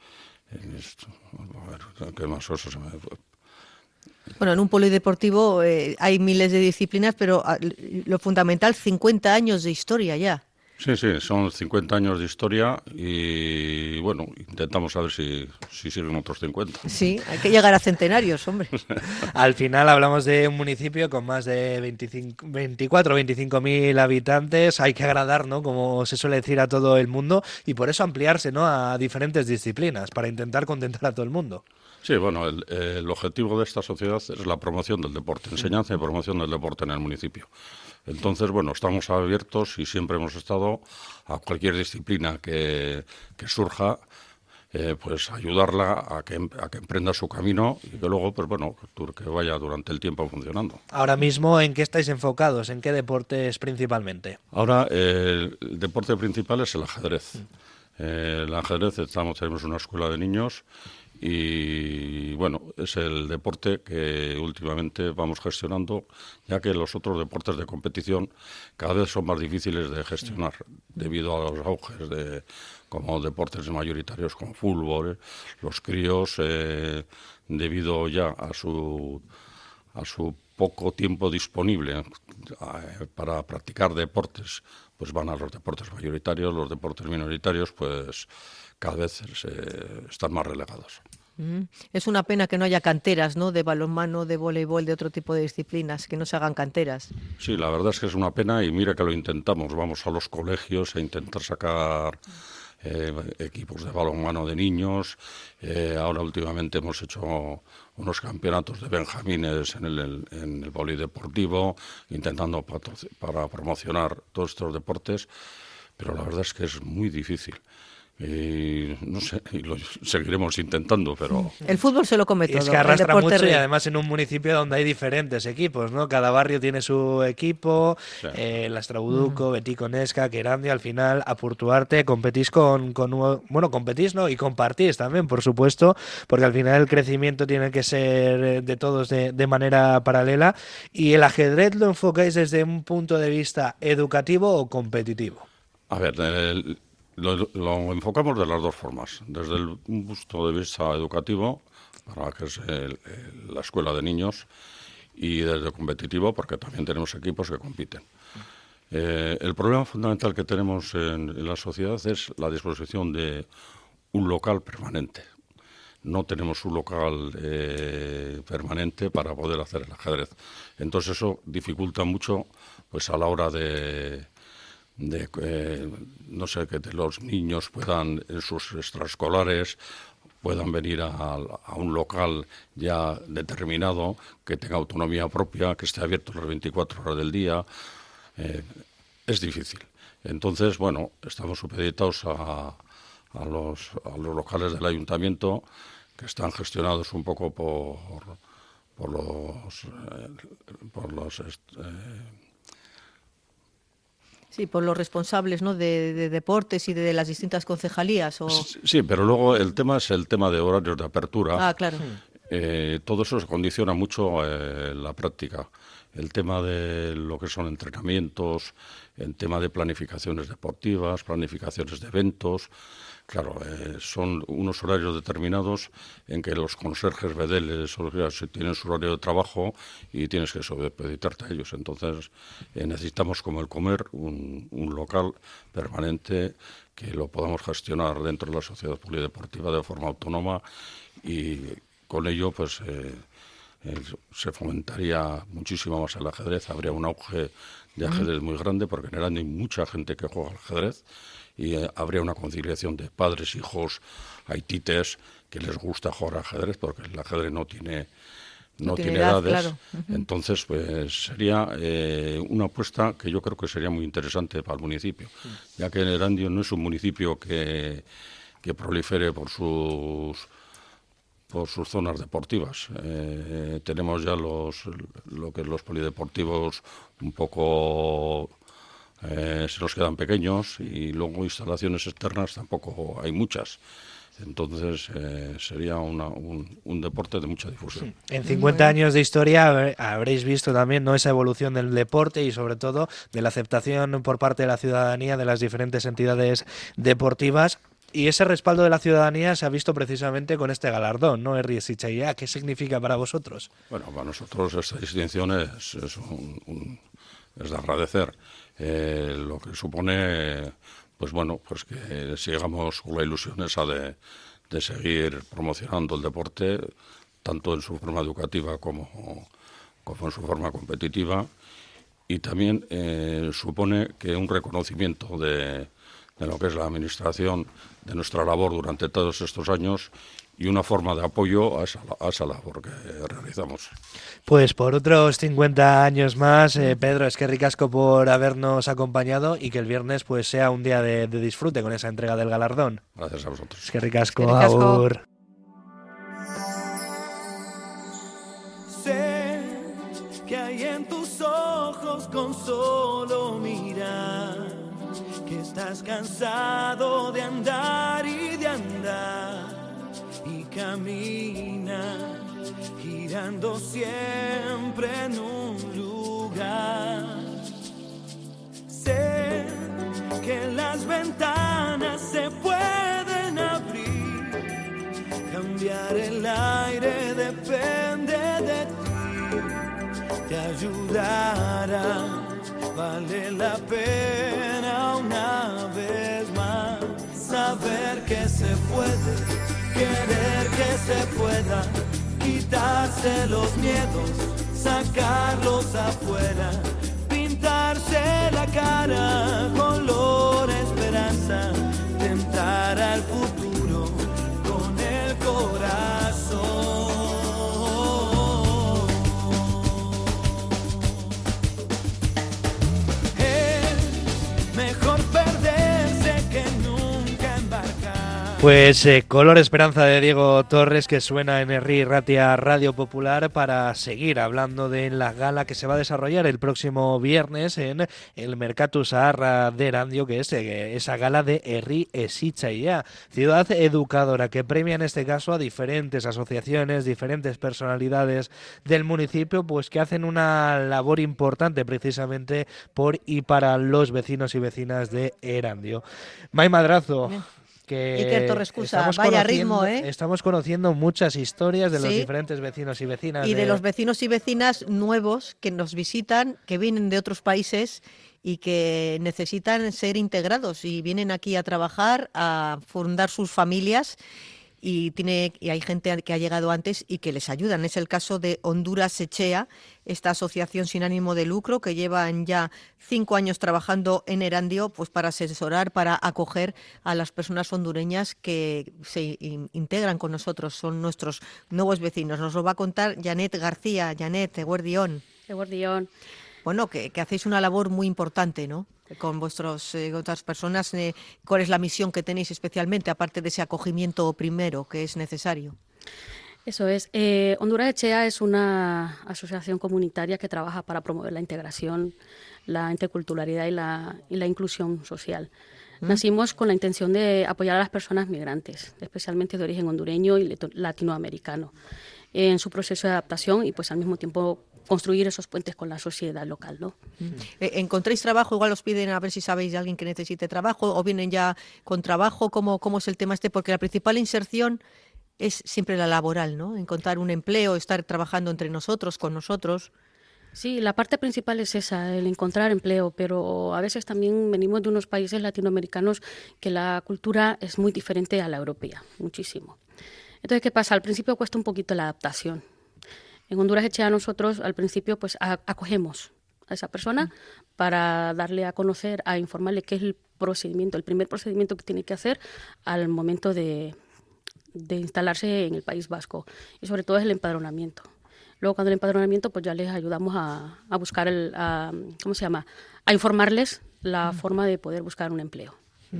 a ver, ¿qué más cosas se me... Bueno, en un polideportivo hay miles de disciplinas, pero lo fundamental, 50 años de historia ya. Sí, son 50 años de historia y, bueno, intentamos a ver si siguen otros 50. Sí, hay que llegar a centenarios, hombre. Al final hablamos de un municipio con más de 24 o 25.000 habitantes. Hay que agradar, ¿no?, como se suele decir, a todo el mundo, y por eso ampliarse, ¿no?, a diferentes disciplinas, para intentar contentar a todo el mundo. Sí, bueno, el objetivo de esta sociedad es la promoción del deporte, enseñanza y promoción del deporte en el municipio. Entonces, bueno, estamos abiertos y siempre hemos estado a cualquier disciplina que surja, pues ayudarla a que emprenda su camino y que luego, pues bueno, que vaya durante el tiempo funcionando. Ahora mismo, ¿en qué estáis enfocados? ¿En qué deportes principalmente? Ahora, el deporte principal es el ajedrez. El ajedrez, tenemos una escuela de niños Y bueno, es el deporte que últimamente vamos gestionando, ya que los otros deportes de competición cada vez son más difíciles de gestionar debido a los auges de como deportes mayoritarios como fútbol, los críos debido ya a su poco tiempo disponible para practicar deportes, pues van a los deportes mayoritarios, los deportes minoritarios pues cada vez están más relegados. Es una pena que no haya canteras, ¿no?, de balonmano, de voleibol, de otro tipo de disciplinas, que no se hagan canteras. Sí, la verdad es que es una pena y mira que lo intentamos. Vamos a los colegios a intentar sacar equipos de balonmano de niños. Ahora últimamente hemos hecho unos campeonatos de benjamines en el polideportivo, intentando para promocionar todos estos deportes, pero la verdad es que es muy difícil. Y no sé, y lo seguiremos intentando, pero... El fútbol se lo come todo. Es que arrastra mucho rey. Y además en un municipio donde hay diferentes equipos, ¿no? Cada barrio tiene su equipo, Sí. Lastrabuduco, Betico, Nesca, Querandia, al final, Apurtuarte, competís competís, ¿no? Y compartís también, por supuesto, porque al final el crecimiento tiene que ser de todos de manera paralela. ¿Y el ajedrez lo enfocáis desde un punto de vista educativo o competitivo? A ver, lo enfocamos de las dos formas. Desde un punto de vista educativo, para que es la escuela de niños, y desde competitivo, porque también tenemos equipos que compiten. El problema fundamental que tenemos en la sociedad es la disposición de un local permanente. No tenemos un local permanente para poder hacer el ajedrez. Entonces eso dificulta mucho pues a la hora no sé, que los niños puedan, en sus extraescolares, puedan venir a un local ya determinado, que tenga autonomía propia, que esté abierto las 24 horas del día. Es difícil. Entonces, bueno, estamos supeditados a los locales del ayuntamiento, que están gestionados un poco por los Sí, por los responsables, ¿no?, de deportes y de las distintas concejalías. Sí, pero luego el tema es el tema de horarios de apertura. Ah, claro. Todo eso se condiciona mucho la práctica. El tema de lo que son entrenamientos, el tema de planificaciones deportivas, planificaciones de eventos. Claro, son unos horarios determinados en que los conserjes, bedeles, tienen su horario de trabajo y tienes que supeditarte a ellos. Entonces necesitamos, como el comer, un local permanente que lo podamos gestionar dentro de la sociedad polideportiva de forma autónoma, y con ello pues se fomentaría muchísimo más el ajedrez. Habría un auge de ajedrez muy grande, porque en Erandio hay mucha gente que juega al ajedrez, y habría una conciliación de padres, hijos, hay tites que les gusta jugar al ajedrez, porque el ajedrez no tiene edades. Claro. Entonces, pues sería una apuesta que yo creo que sería muy interesante para el municipio, ya que Erandio no es un municipio que prolifere por sus zonas deportivas. Tenemos ya lo que es los polideportivos un poco se nos quedan pequeños, y luego instalaciones externas tampoco hay muchas. Entonces sería un deporte de mucha difusión. En 50 años de historia habréis visto también, ¿no?, esa evolución del deporte y sobre todo de la aceptación por parte de la ciudadanía de las diferentes entidades deportivas. Y ese respaldo de la ciudadanía se ha visto precisamente con este galardón, ¿no?, Herri Etxechaia. ¿Qué significa para vosotros? Bueno, para nosotros esta distinción es de agradecer. Lo que supone, pues bueno, pues que sigamos con la ilusión esa de seguir promocionando el deporte, tanto en su forma educativa como en su forma competitiva. Y también supone que un reconocimiento de lo que es la administración, de nuestra labor durante todos estos años, y una forma de apoyo a esa labor que realizamos. Pues por otros 50 años más, Pedro, es que ricasco por habernos acompañado, y que el viernes pues sea un día de disfrute con esa entrega del galardón. Gracias a vosotros. Es que ricasco, agur. Sé que hay en tus ojos con solo mirar, que estás cansado de andar y de andar, y camina, girando siempre en un lugar. Sé que las ventanas se pueden abrir, cambiar el aire depende de ti, te ayudará, vale la pena una vez más saber que se puede, querer que se pueda, quitarse los miedos, sacarlos afuera, pintarse la cara, color esperanza, tentar al futuro con el corazón. Es mejor perderse que nunca embarcar. Pues Color Esperanza de Diego Torres, que suena en Herri Ratia Radio Popular, para seguir hablando de la gala que se va a desarrollar el próximo viernes en el Merkatu Zaharra de Erandio, que es esa gala de Herri Hezitzailea, ciudad educadora, que premia en este caso a diferentes asociaciones, diferentes personalidades del municipio, pues que hacen una labor importante precisamente por y para los vecinos y vecinas de Erandio. Mai Madrazo. Bien. Que Iker Torrescusa, estamos vaya conociendo- ritmo, ¿eh? Estamos conociendo muchas historias de los Sí. diferentes vecinos y vecinas. Y de los vecinos y vecinas nuevos que nos visitan, que vienen de otros países y que necesitan ser integrados y vienen aquí a trabajar, a fundar sus familias. Y hay gente que ha llegado antes y que les ayudan. Es el caso de Honduras Echea, esta asociación sin ánimo de lucro que llevan ya 5 años trabajando en Erandio, pues para asesorar, para acoger a las personas hondureñas que se integran con nosotros, son nuestros nuevos vecinos. Nos lo va a contar Janet García. Janet, eguerdión. Eguerdión. Bueno, que hacéis una labor muy importante, ¿no? Con otras personas, ¿cuál es la misión que tenéis especialmente, aparte de ese acogimiento primero que es necesario? Eso es. Honduras Echea es una asociación comunitaria que trabaja para promover la integración, la interculturalidad y la inclusión social. Nacimos con la intención de apoyar a las personas migrantes, especialmente de origen hondureño y latinoamericano, en su proceso de adaptación y pues al mismo tiempo construir esos puentes con la sociedad local, ¿no? ¿Encontráis trabajo? Igual os piden a ver si sabéis de alguien que necesite trabajo o vienen ya con trabajo. ¿Cómo es el tema este? Porque la principal inserción es siempre la laboral, ¿no? Encontrar un empleo, estar trabajando entre nosotros, con nosotros. Sí, la parte principal es esa, el encontrar empleo, pero a veces también venimos de unos países latinoamericanos que la cultura es muy diferente a la europea, muchísimo. Entonces, ¿qué pasa? Al principio cuesta un poquito la adaptación. En Honduras Echea nosotros al principio pues acogemos a esa persona para darle a conocer, a informarle qué es el procedimiento, el primer procedimiento que tiene que hacer al momento de instalarse en el País Vasco, y sobre todo es el empadronamiento. Luego cuando el empadronamiento pues ya les ayudamos a buscar ¿cómo se llama? A informarles la forma de poder buscar un empleo.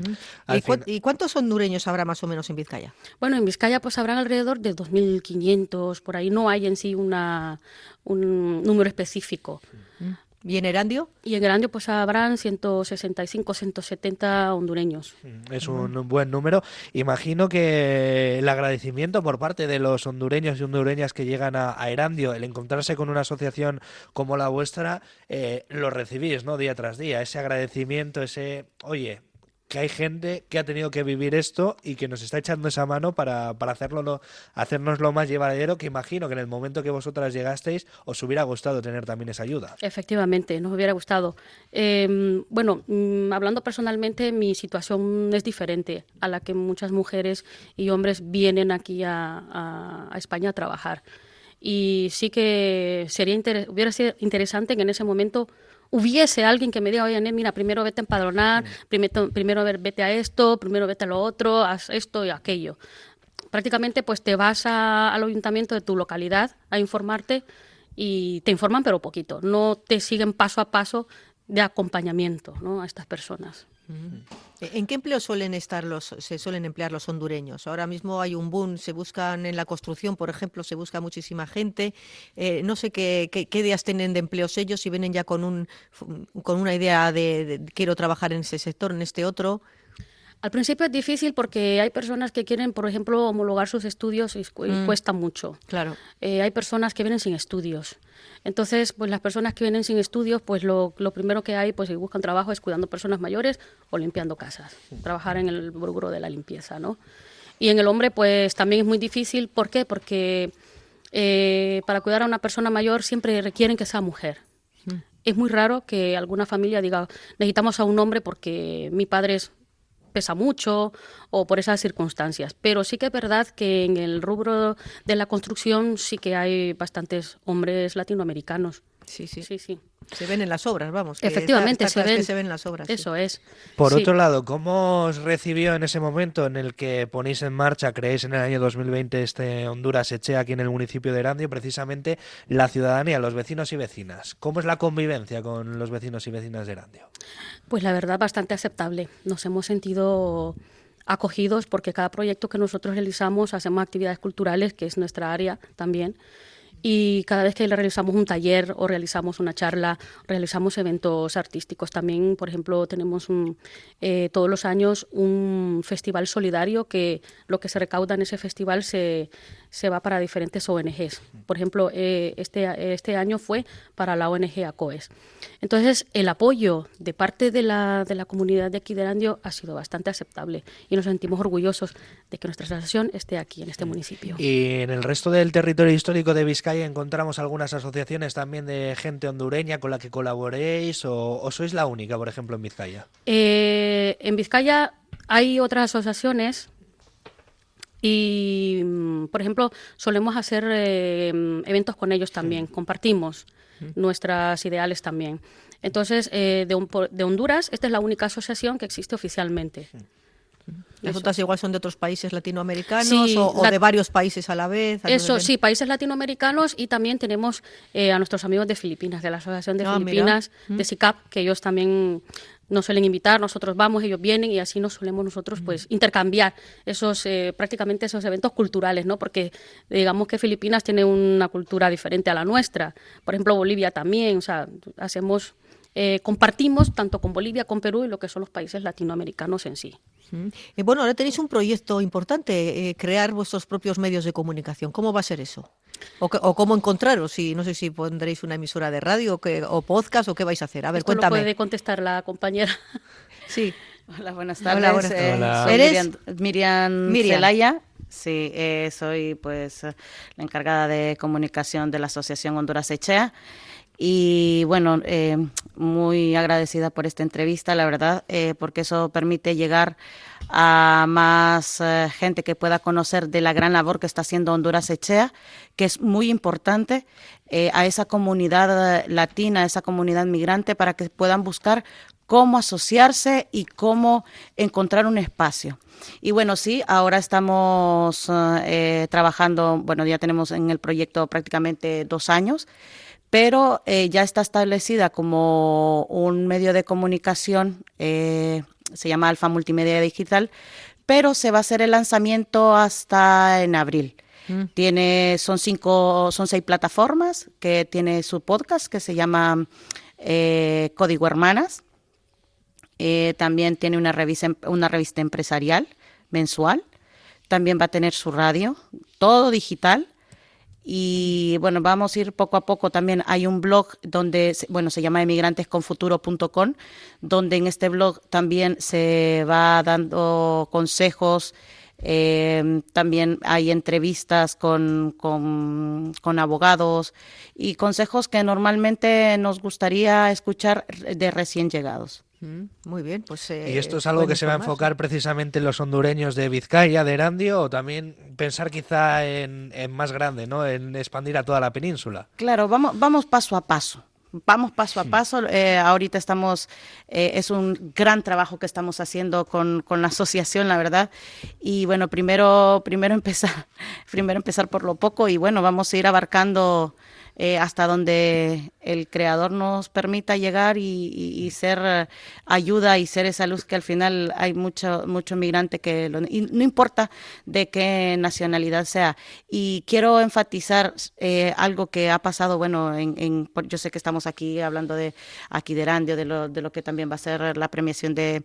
¿Y cuántos hondureños habrá más o menos en Vizcaya? Bueno, en Vizcaya pues habrán alrededor de 2.500, por ahí no hay en sí un número específico. ¿Y en Erandio? Y en Erandio pues habrán 165, 170 hondureños. Es un buen número. Imagino que el agradecimiento por parte de los hondureños y hondureñas que llegan a Erandio, el encontrarse con una asociación como la vuestra, lo recibís, ¿no? Día tras día. Ese agradecimiento, oye, que hay gente que ha tenido que vivir esto y que nos está echando esa mano para hacernos lo más llevadero, que imagino que en el momento que vosotras llegasteis os hubiera gustado tener también esa ayuda. Efectivamente, nos hubiera gustado. Hablando personalmente, mi situación es diferente a la que muchas mujeres y hombres vienen aquí a España a trabajar. Y sí que hubiera sido interesante que en ese momento hubiese alguien que me diga, oye, mira, primero vete a empadronar, primero vete a esto, primero vete a lo otro, haz esto y aquello. Prácticamente pues te vas al ayuntamiento de tu localidad a informarte y te informan pero poquito, no te siguen paso a paso de acompañamiento, ¿no?, a estas personas. ¿En qué empleo se suelen emplear los hondureños? Ahora mismo hay un boom, se buscan en la construcción, por ejemplo, se busca muchísima gente. No sé qué ideas tienen de empleos ellos, si vienen ya con una idea de quiero trabajar en ese sector, en este otro. Al principio es difícil porque hay personas que quieren, por ejemplo, homologar sus estudios y cuesta mucho. Claro. Hay personas que vienen sin estudios. Entonces, pues las personas que vienen sin estudios, pues lo primero que hay, pues si buscan trabajo es cuidando personas mayores o limpiando casas, trabajar en el rubro de la limpieza, ¿no? Y en el hombre, pues también es muy difícil. ¿Por qué? Porque para cuidar a una persona mayor siempre requieren que sea mujer. Es muy raro que alguna familia diga, necesitamos a un hombre porque mi padre pesa mucho o por esas circunstancias. Pero sí que es verdad que en el rubro de la construcción sí que hay bastantes hombres latinoamericanos. Sí. Sí. Se ven en las obras, vamos. Efectivamente, está claro que se ven en las obras. Eso sí. es. Por Sí. otro lado, ¿cómo os recibió en ese momento en el que ponéis en marcha, creéis en el año 2020 este Honduras Echea aquí en el municipio de Erandio, precisamente la ciudadanía, los vecinos y vecinas? ¿Cómo es la convivencia con los vecinos y vecinas de Erandio? Pues la verdad, bastante aceptable. Nos hemos sentido acogidos porque cada proyecto que nosotros realizamos hacemos actividades culturales, que es nuestra área también. Y cada vez que realizamos un taller o realizamos una charla, realizamos eventos artísticos. También, por ejemplo, tenemos todos los años un festival solidario que lo que se recauda en ese festival se va para diferentes ONGs. Por ejemplo, este año fue para la ONG ACOES. Entonces, el apoyo de parte de la comunidad de aquí de Erandio ha sido bastante aceptable y nos sentimos orgullosos de que nuestra asociación esté aquí en este municipio. Y en el resto del territorio histórico de Vizcaya encontramos algunas asociaciones también de gente hondureña con la que colaboréis o sois la única, por ejemplo, en Vizcaya. En Vizcaya hay otras asociaciones y, por ejemplo, solemos hacer eventos con ellos también, compartimos nuestras ideales también. Entonces, de Honduras, esta es la única asociación que existe oficialmente. Las otras igual son de otros países latinoamericanos Sí, o de varios países a la vez. Eso, sí, países latinoamericanos y también tenemos a nuestros amigos de Filipinas, de la Asociación de Filipinas, de SICAP, que ellos también nos suelen invitar, nosotros vamos, ellos vienen y así nos solemos nosotros pues intercambiar prácticamente esos eventos culturales, ¿no? Porque digamos que Filipinas tiene una cultura diferente a la nuestra. Por ejemplo, Bolivia también, o sea, compartimos tanto con Bolivia, con Perú y lo que son los países latinoamericanos en sí. Bueno, ahora tenéis un proyecto importante, crear vuestros propios medios de comunicación. ¿Cómo va a ser eso? ¿O cómo encontraros? No sé si pondréis una emisora de radio o podcast o qué vais a hacer. A ver, Esto cuéntame. lo puede contestar la compañera. Sí. Hola, buenas tardes. Hola, buenas tardes. Hola. Soy ¿Eres? Miriam Zelaya. Sí, soy pues la encargada de comunicación de la Asociación Honduras Echea. Y bueno, muy agradecida por esta entrevista, la verdad, porque eso permite llegar a más gente que pueda conocer de la gran labor que está haciendo Honduras Echea, que es muy importante, a esa comunidad latina, a esa comunidad migrante, para que puedan buscar cómo asociarse y cómo encontrar un espacio. Y bueno, sí, ahora estamos trabajando, bueno, ya tenemos en el proyecto prácticamente 2 años, pero ya está establecida como un medio de comunicación, se llama Alfa Multimedia Digital, pero se va a hacer el lanzamiento hasta en abril. Son 6 plataformas que tiene su podcast que se llama Código Hermanas. También tiene una revista empresarial mensual. También va a tener su radio, todo digital. Y bueno, vamos a ir poco a poco. También hay un blog donde, se llama emigrantesconfuturo.com, donde en este blog también se va dando consejos. También hay entrevistas con abogados y consejos que normalmente nos gustaría escuchar de recién llegados. Muy bien, pues... ¿Y esto es algo que se va a enfocar precisamente en los hondureños de Vizcaya, de Erandio, o también pensar quizá en más grande, ¿no? En expandir a toda la península? Claro, vamos paso a paso. Vamos paso a paso. Ahorita estamos, es un gran trabajo que estamos haciendo con la asociación, la verdad. Y bueno, primero empezar por lo poco y bueno, vamos a ir abarcando hasta donde el creador nos permita llegar y ser ayuda y ser esa luz que al final hay mucho migrante y no importa de qué nacionalidad sea. Y quiero enfatizar algo que ha pasado, bueno, yo sé que estamos aquí hablando de Erandio, de lo que también va a ser la premiación de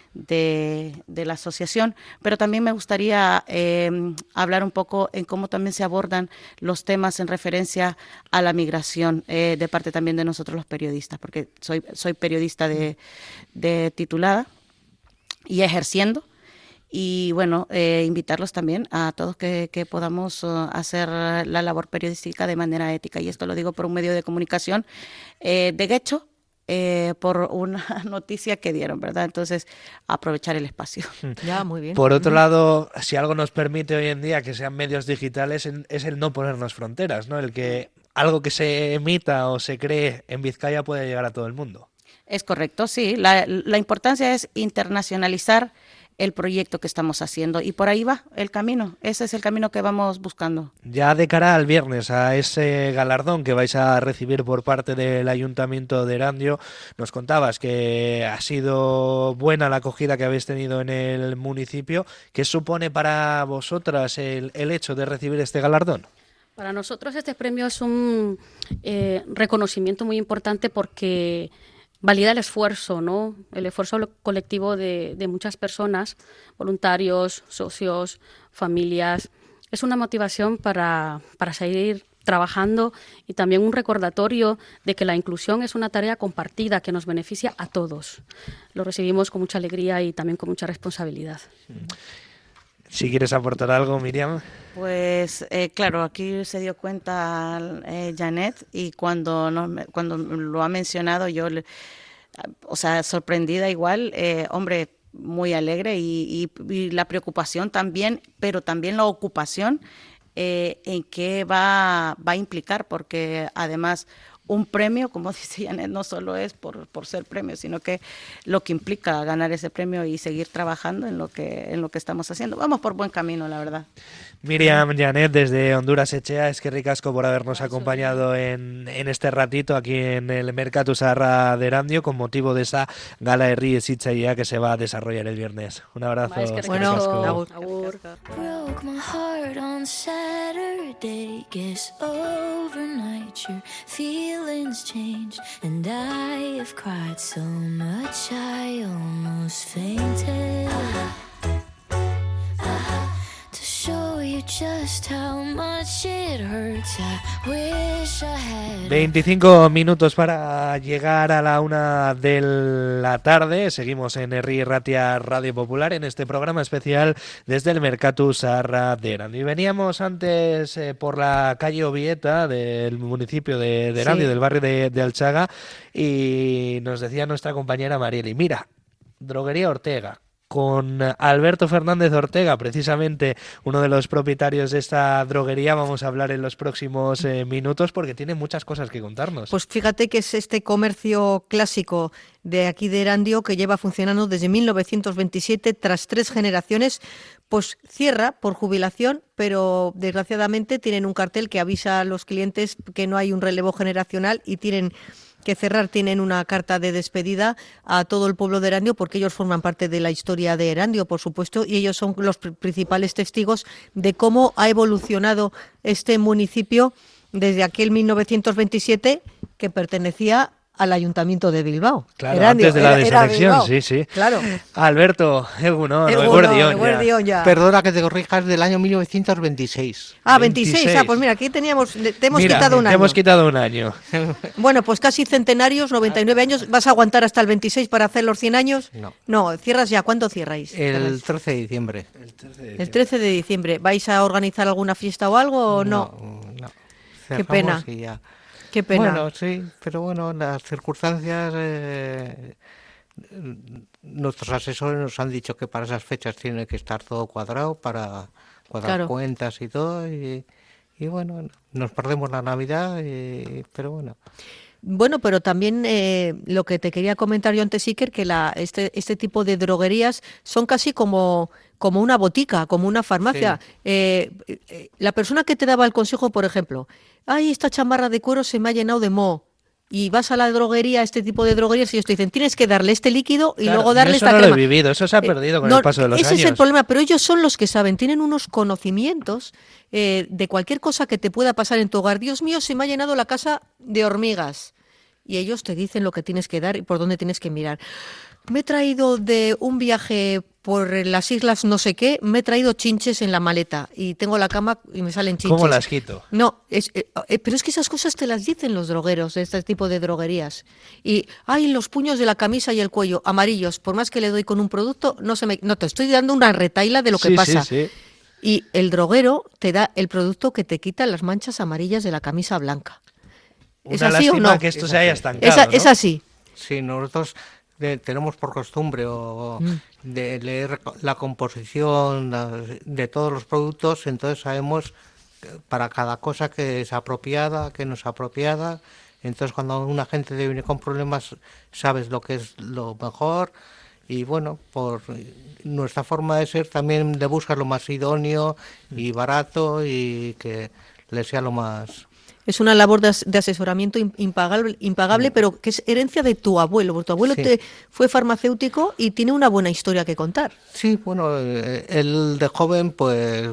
de la asociación, pero también me gustaría hablar un poco en cómo también se abordan los temas en referencia a la migración de parte también de nosotros los periodistas, porque soy periodista de titulada y ejerciendo. Y bueno, invitarlos también a todos que podamos hacer la labor periodística de manera ética. Y esto lo digo por un medio de comunicación de Guecho, por una noticia que dieron, ¿verdad? Entonces, aprovechar el espacio. Ya, muy bien. Por otro lado, si algo nos permite hoy en día que sean medios digitales es el no ponernos fronteras, ¿no? El que algo que se emita o se cree en Vizcaya puede llegar a todo el mundo. Es correcto, sí. La importancia es internacionalizar el proyecto que estamos haciendo y por ahí va el camino, ese es el camino que vamos buscando. Ya de cara al viernes, a ese galardón que vais a recibir por parte del Ayuntamiento de Erandio, nos contabas que ha sido buena la acogida que habéis tenido en el municipio. ¿Qué supone para vosotras el hecho de recibir este galardón? Para nosotros este premio es un reconocimiento muy importante porque valida el esfuerzo, ¿no? El esfuerzo colectivo de muchas personas, voluntarios, socios, familias. Es una motivación para seguir trabajando y también un recordatorio de que la inclusión es una tarea compartida que nos beneficia a todos. Lo recibimos con mucha alegría y también con mucha responsabilidad. Si quieres aportar algo, Miriam. Pues claro, aquí se dio cuenta Janet y cuando lo ha mencionado yo, sorprendida igual, hombre, muy alegre y la preocupación también, pero también la ocupación en qué va a implicar, porque además un premio, como dice Janet, no solo es por ser premio, sino que lo que implica ganar ese premio y seguir trabajando en lo que estamos haciendo. Vamos por buen camino, la verdad. Miriam, Janet, desde Honduras Etxea, eskerrik asko por habernos acompañado en este ratito aquí en el Merkatu Zaharra de Erandio con motivo de esa gala Herri Hezitzailea que se va a desarrollar el viernes. Un abrazo. Bueno, agur. Broke my heart on Saturday. Guess overnight your feelings changed, and I have cried so much I almost fainted. To show you just how much it hurts, I wish I had. 25 minutos para llegar a la 1 de la tarde. Seguimos en Herri Ratia Radio Popular en este programa especial desde el Merkatu Zaharra de Erandio. Y veníamos antes por la calle Obieta del municipio de Erandio, sí, del barrio de Alchaga, y nos decía nuestra compañera Marieli, mira, Droguería Ortega, con Alberto Fernández Ortega, precisamente uno de los propietarios de esta droguería. Vamos a hablar en los próximos minutos porque tiene muchas cosas que contarnos. Pues fíjate que es este comercio clásico de aquí de Erandio que lleva funcionando desde 1927, tras 3 generaciones, pues cierra por jubilación, pero desgraciadamente tienen un cartel que avisa a los clientes que no hay un relevo generacional y tienen que cerrar, tienen una carta de despedida a todo el pueblo de Erandio porque ellos forman parte de la historia de Erandio, por supuesto, y ellos son los principales testigos de cómo ha evolucionado este municipio desde aquel 1927 que pertenecía al Ayuntamiento de Bilbao. Claro, Erandio, antes de la desanexión, sí, sí. Claro. Alberto, egunon ya. Perdona que te corrijas, del año 1926. Ah, 26. Ah, pues mira, aquí te hemos quitado un año. Te hemos quitado un año. Bueno, pues casi centenarios, 99 años. ¿Vas a aguantar hasta el 26 para hacer los 100 años? No. No, cierras ya. ¿Cuándo cierráis? El 13 de diciembre. El 13 de diciembre. ¿Vais a organizar alguna fiesta o algo o no? No. Qué pena. Y ya. Qué pena. Bueno, sí, pero bueno, las circunstancias, nuestros asesores nos han dicho que para esas fechas tiene que estar todo cuadrado, para cuadrar cuentas y todo, y bueno, nos perdemos la Navidad, pero bueno. Bueno, pero también lo que te quería comentar yo antes, Iker, que este tipo de droguerías son casi como una botica, como una farmacia. Sí. La persona que te daba el consejo, por ejemplo, ay, esta chamarra de cuero se me ha llenado de moho. Y vas a la droguería, este tipo de droguerías, y ellos te dicen, tienes que darle este líquido y luego darle esta crema. Eso no lo he vivido, eso se ha perdido con el paso de los años. Ese es el problema, pero ellos son los que saben, tienen unos conocimientos de cualquier cosa que te pueda pasar en tu hogar. Dios mío, se me ha llenado la casa de hormigas. Y ellos te dicen lo que tienes que dar y por dónde tienes que mirar. me he traído de un viaje por las islas no sé qué, me he traído chinches en la maleta y tengo la cama y me salen chinches. ¿Cómo las quito? No, pero es que esas cosas te las dicen los drogueros de este tipo de droguerías. Y hay los puños de la camisa y el cuello amarillos, por más que le doy con un producto, no te estoy dando una retaila de lo que pasa. Sí. Y el droguero te da el producto que te quita las manchas amarillas de la camisa blanca. ¿Es así o no? Que esto se haya estancado, ¿no? Es así. Sí, nosotros tenemos por costumbre de leer la composición de todos los productos, entonces sabemos para cada cosa que es apropiada, que no es apropiada. Entonces cuando una gente te viene con problemas, sabes lo que es lo mejor. Y bueno, por nuestra forma de ser también le buscas lo más idóneo y barato y que le sea lo más... Es una labor de asesoramiento impagable, pero que es herencia de tu abuelo. Porque tu abuelo fue farmacéutico y tiene una buena historia que contar. Sí, bueno, él de joven, pues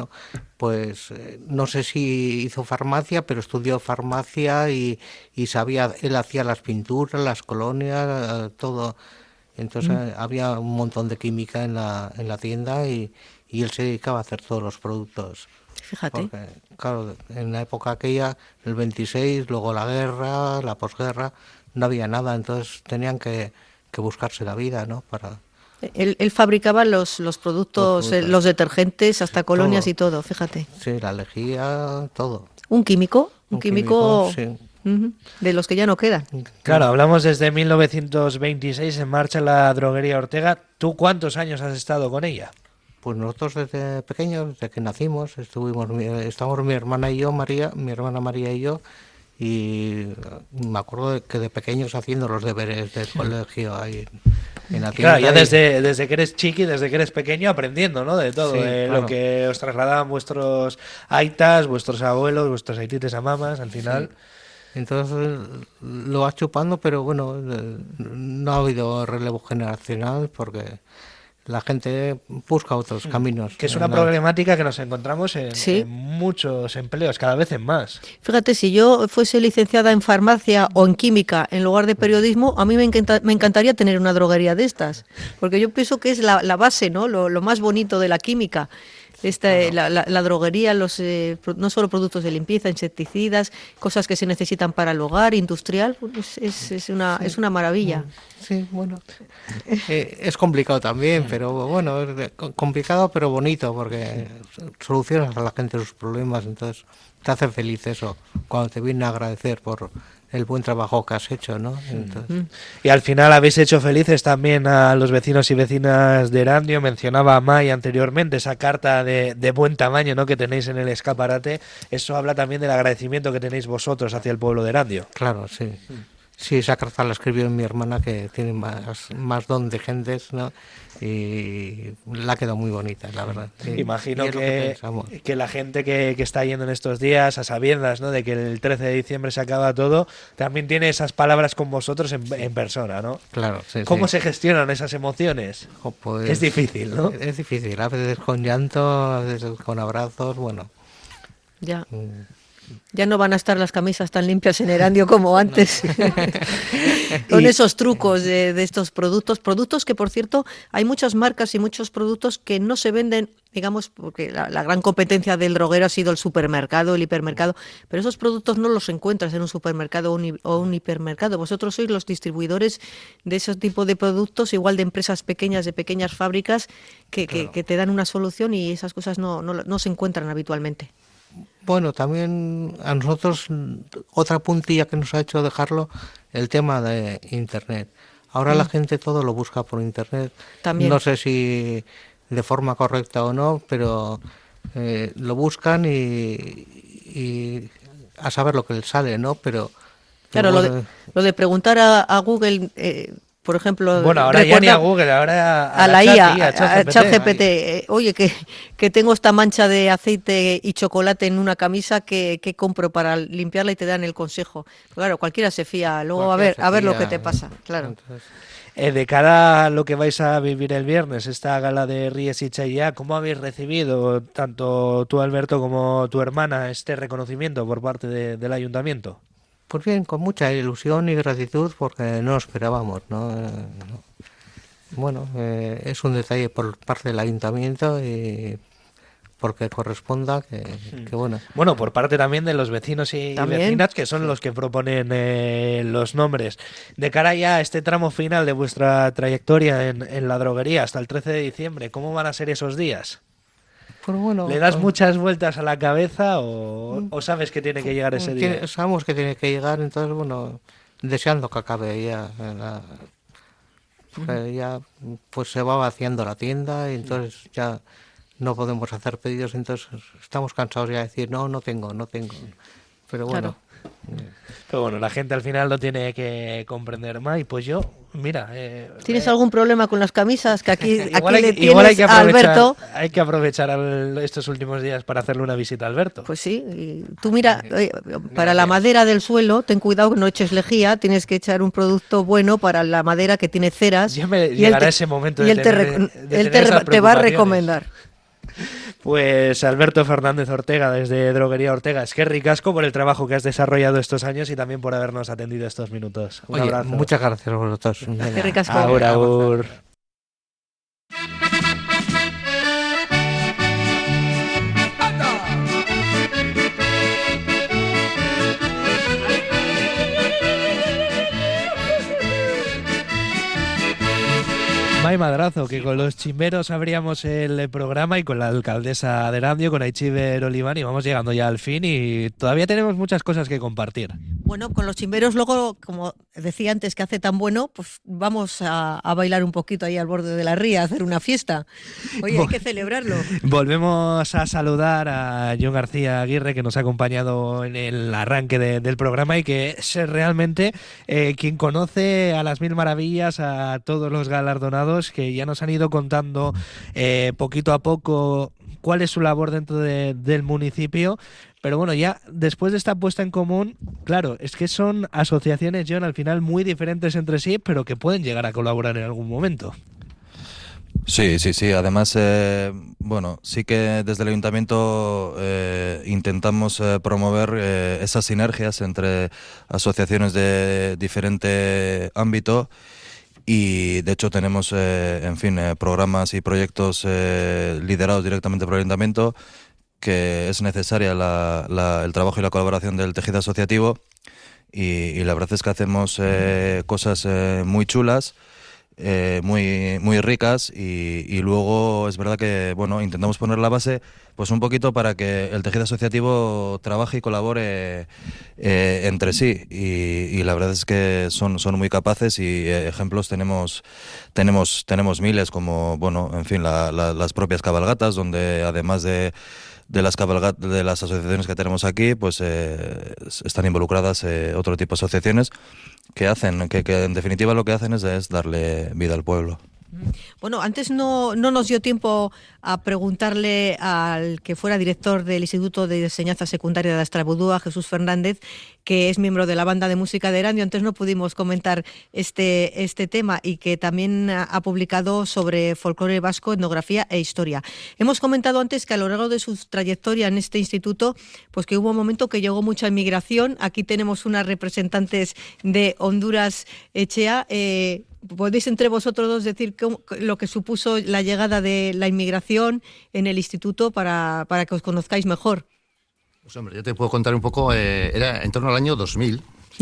no sé si hizo farmacia, pero estudió farmacia y sabía, él hacía las pinturas, las colonias, todo. Entonces había un montón de química en la tienda y él se dedicaba a hacer todos los productos. Fíjate. Porque, claro, en la época aquella, el 26, luego la guerra, la posguerra, no había nada, entonces tenían que buscarse la vida, ¿no? Él fabricaba los productos, los detergentes, hasta colonias todo. Y todo, fíjate. Sí, la lejía, todo. Un químico sí. De los que ya no quedan. Claro, hablamos desde 1926, en marcha la droguería Ortega. ¿Tú cuántos años has estado con ella? Pues nosotros desde pequeños, desde que nacimos, estamos mi hermana y yo, mi hermana María y yo, y me acuerdo que de pequeños haciendo los deberes del colegio ahí en la tienda. Claro, ya desde que eres chiqui, desde que eres pequeño, aprendiendo, ¿no? De todo, claro. Lo que os trasladaban vuestros aitas, vuestros abuelos, vuestros aitites a mamas, al final... Sí. Entonces lo vas chupando, pero bueno, no ha habido relevo generacional porque... La gente busca otros caminos. Que es una problemática que nos encontramos en muchos empleos, cada vez en más. Fíjate, si yo fuese licenciada en farmacia o en química en lugar de periodismo, a mí me encantaría tener una droguería de estas, porque yo pienso que es la base, ¿no? Lo más bonito de la química. La droguería, no solo productos de limpieza, insecticidas, cosas que se necesitan para el hogar, industrial, pues es una maravilla. Sí, bueno, es complicado también, pero bueno, es complicado pero bonito, porque solucionas a la gente sus problemas, entonces te hace feliz eso, cuando te vienen a agradecer por el buen trabajo que has hecho, ¿no? Entonces... Y al final habéis hecho felices también a los vecinos y vecinas de Erandio. Mencionaba a May anteriormente esa carta de buen tamaño, ¿no?, que tenéis en el escaparate. Eso habla también del agradecimiento que tenéis vosotros hacia el pueblo de Erandio. Claro, sí. Sí, esa carta la escribió mi hermana, que tiene más don de gentes, ¿no? Y la quedó muy bonita, la verdad. Sí. Imagino que la gente que está yendo en estos días, a sabiendas, ¿no?, de que el 13 de diciembre se acaba todo, también tiene esas palabras con vosotros en persona, ¿no? Claro, sí. ¿Cómo se gestionan esas emociones? Pues, es difícil, ¿no? Es difícil, a veces con llanto, a veces con abrazos, bueno. Ya. Ya no van a estar las camisas tan limpias en Erandio como antes. Con esos trucos de estos productos que, por cierto, hay muchas marcas y muchos productos que no se venden, digamos, porque la gran competencia del droguero ha sido el supermercado, el hipermercado, pero esos productos no los encuentras en un supermercado o un hipermercado. Vosotros sois los distribuidores de ese tipo de productos, igual de empresas pequeñas, de pequeñas fábricas, que te dan una solución, y esas cosas no se encuentran habitualmente. Bueno, también a nosotros otra puntilla que nos ha hecho dejarlo, el tema de Internet. Ahora la gente todo lo busca por Internet. También. No sé si de forma correcta o no, pero lo buscan y a saber lo que les sale, ¿no? Pero claro, lo de preguntar a Google... por ejemplo, bueno, ahora ya ni a Google, ahora a la IA, a ChatGPT. Oye, que tengo esta mancha de aceite y chocolate en una camisa, que compro para limpiarla, y te dan el consejo. Claro, cualquiera se fía. Luego a ver lo que te pasa. Claro. Entonces... de cara a lo que vais a vivir el viernes, esta gala de Ries y Chaya, ¿cómo habéis recibido, tanto tú, Alberto, como tu hermana, este reconocimiento por parte del ayuntamiento? Pues bien, con mucha ilusión y gratitud, porque no esperábamos, ¿no? bueno, es un detalle por parte del ayuntamiento y porque corresponda que bueno. Bueno, por parte también de los vecinos y vecinas, que son los que proponen los nombres. De cara ya a este tramo final de vuestra trayectoria en la droguería hasta el 13 de diciembre, ¿cómo van a ser esos días? Pues bueno, ¿Le das muchas vueltas a la cabeza o sabes que tiene que llegar ese día? Sabemos que tiene que llegar, entonces bueno, deseando que acabe ya. Ya pues se va vaciando la tienda y entonces ya no podemos hacer pedidos, entonces estamos cansados ya de decir no tengo. Pero bueno. Claro. Pero bueno, la gente al final lo tiene que comprender más. Y pues yo, mira... ¿Tienes algún problema con las camisas? Que aquí le igual hay que a Alberto. Hay que aprovechar estos últimos días para hacerle una visita a Alberto. Pues sí. Y tú mira, para la madera del suelo, ten cuidado que no eches lejía. Tienes que echar un producto bueno para la madera que tiene ceras. Ya me llegará ese momento y él te va a recomendar. Pues Alberto Fernández Ortega, desde Droguería Ortega, es que ricasco por el trabajo que has desarrollado estos años y también por habernos atendido estos minutos. Un abrazo. Muchas gracias a vosotros. Qué ricasco. Agur. May Madrazo, que con los chimberos abríamos el programa y con la alcaldesa de Erandio, con Aichiber Oliván, y vamos llegando ya al fin y todavía tenemos muchas cosas que compartir. Bueno, con los chimberos luego, como decía antes, que hace tan bueno, pues vamos a bailar un poquito ahí al borde de la ría, a hacer una fiesta. Oye, hay que celebrarlo. Volvemos a saludar a John García Aguirre, que nos ha acompañado en el arranque del programa y que es realmente quien conoce a las mil maravillas a todos los galardonados, que ya nos han ido contando poquito a poco cuál es su labor dentro del municipio. Pero bueno, ya después de esta puesta en común, claro, es que son asociaciones, John, al final muy diferentes entre sí, pero que pueden llegar a colaborar en algún momento. Sí. Además, bueno, sí que desde el ayuntamiento intentamos promover esas sinergias entre asociaciones de diferente ámbito. Y de hecho tenemos, programas y proyectos liderados directamente por el ayuntamiento, que es necesaria el trabajo y la colaboración del tejido asociativo y la verdad es que hacemos cosas muy chulas, muy ricas y luego es verdad que bueno, intentamos poner la base pues un poquito para que el tejido asociativo trabaje y colabore entre sí y la verdad es que son muy capaces y ejemplos tenemos miles, como bueno, en fin, las propias cabalgatas, donde además de las asociaciones que tenemos aquí, pues están involucradas otro tipo de asociaciones que hacen, que en definitiva lo que hacen es darle vida al pueblo. Bueno, antes no nos dio tiempo a preguntarle al que fuera director del Instituto de Enseñanza Secundaria de Astrabudúa, Jesús Fernández, que es miembro de la banda de música de Erandio. Antes no pudimos comentar este tema y que también ha publicado sobre folclore vasco, etnografía e historia. Hemos comentado antes que a lo largo de su trayectoria en este instituto, pues que hubo un momento que llegó mucha inmigración. Aquí tenemos unas representantes de Honduras, Echea. ¿Podéis entre vosotros dos decir lo que supuso la llegada de la inmigración en el instituto para que os conozcáis mejor? Pues hombre, yo te puedo contar un poco, era en torno al año 2000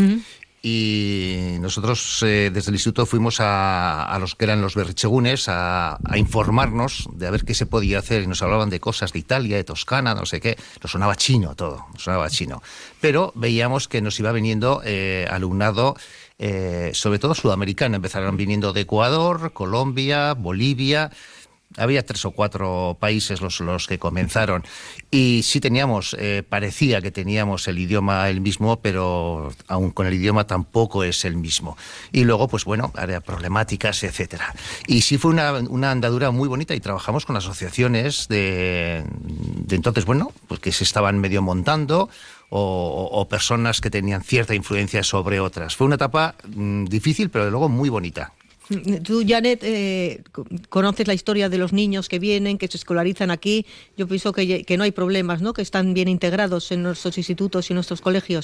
y nosotros desde el instituto fuimos a los que eran los berritzegunes a informarnos de a ver qué se podía hacer y nos hablaban de cosas de Italia, de Toscana, no sé qué, nos sonaba chino todo, pero veíamos que nos iba viniendo alumnado sobre todo sudamericano. Empezaron viniendo de Ecuador, Colombia, Bolivia. Había 3 o 4 países los que comenzaron. Y sí teníamos, parecía que teníamos el idioma el mismo, pero aún con el idioma tampoco es el mismo. Y luego, pues bueno, había problemáticas, etcétera. Y sí fue una andadura muy bonita y trabajamos con asociaciones de entonces, bueno, pues que se estaban medio montando, o personas que tenían cierta influencia sobre otras. Fue una etapa difícil, pero de luego muy bonita. Tú, Janet, conoces la historia de los niños que vienen, que se escolarizan aquí. Yo pienso que no hay problemas, ¿no? Que están bien integrados en nuestros institutos y nuestros colegios.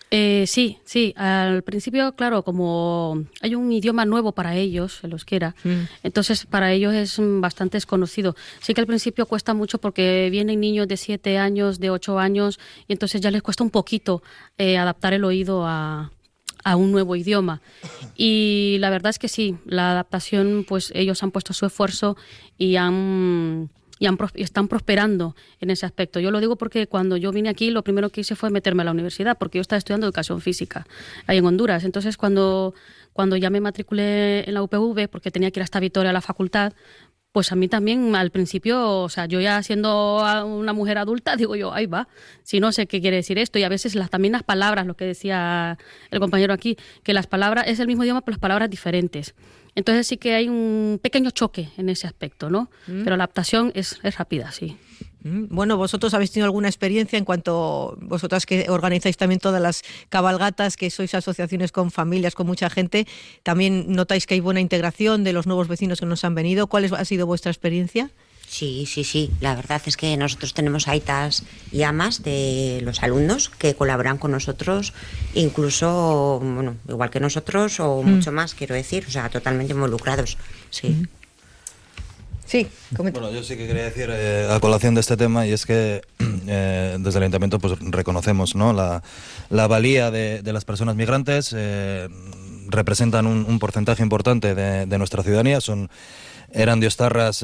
Sí. Al principio, claro, como hay un idioma nuevo para ellos, el euskera, entonces para ellos es bastante desconocido. Sí que al principio cuesta mucho porque vienen niños de 7 años, de 8 años, y entonces ya les cuesta un poquito adaptar el oído a un nuevo idioma. Y la verdad es que sí, la adaptación, pues ellos han puesto su esfuerzo y están prosperando en ese aspecto. Yo lo digo porque cuando yo vine aquí, lo primero que hice fue meterme a la universidad, porque yo estaba estudiando educación física ahí en Honduras. Entonces, cuando ya me matriculé en la UPV, porque tenía que ir hasta Vitoria a la facultad, pues a mí también al principio, o sea, yo ya siendo una mujer adulta, digo yo, ahí va, si no sé qué quiere decir esto. Y a veces también las palabras, lo que decía el compañero aquí, que las palabras, es el mismo idioma, pero las palabras diferentes. Entonces sí que hay un pequeño choque en ese aspecto, ¿no? Pero la adaptación es rápida, sí. Bueno, vosotros habéis tenido alguna experiencia en cuanto, vosotras que organizáis también todas las cabalgatas, que sois asociaciones con familias, con mucha gente, también notáis que hay buena integración de los nuevos vecinos que nos han venido. ¿Cuál ha sido vuestra experiencia? Sí. La verdad es que nosotros tenemos aitas y amas de los alumnos que colaboran con nosotros, incluso, bueno, igual que nosotros o mucho más, quiero decir, o sea, totalmente involucrados, sí. Sí, bueno, yo sí que quería decir a colación de este tema, y es que desde el Ayuntamiento pues reconocemos, ¿no?, la valía de las personas migrantes. Representan un porcentaje importante de nuestra ciudadanía, son erandiostarras,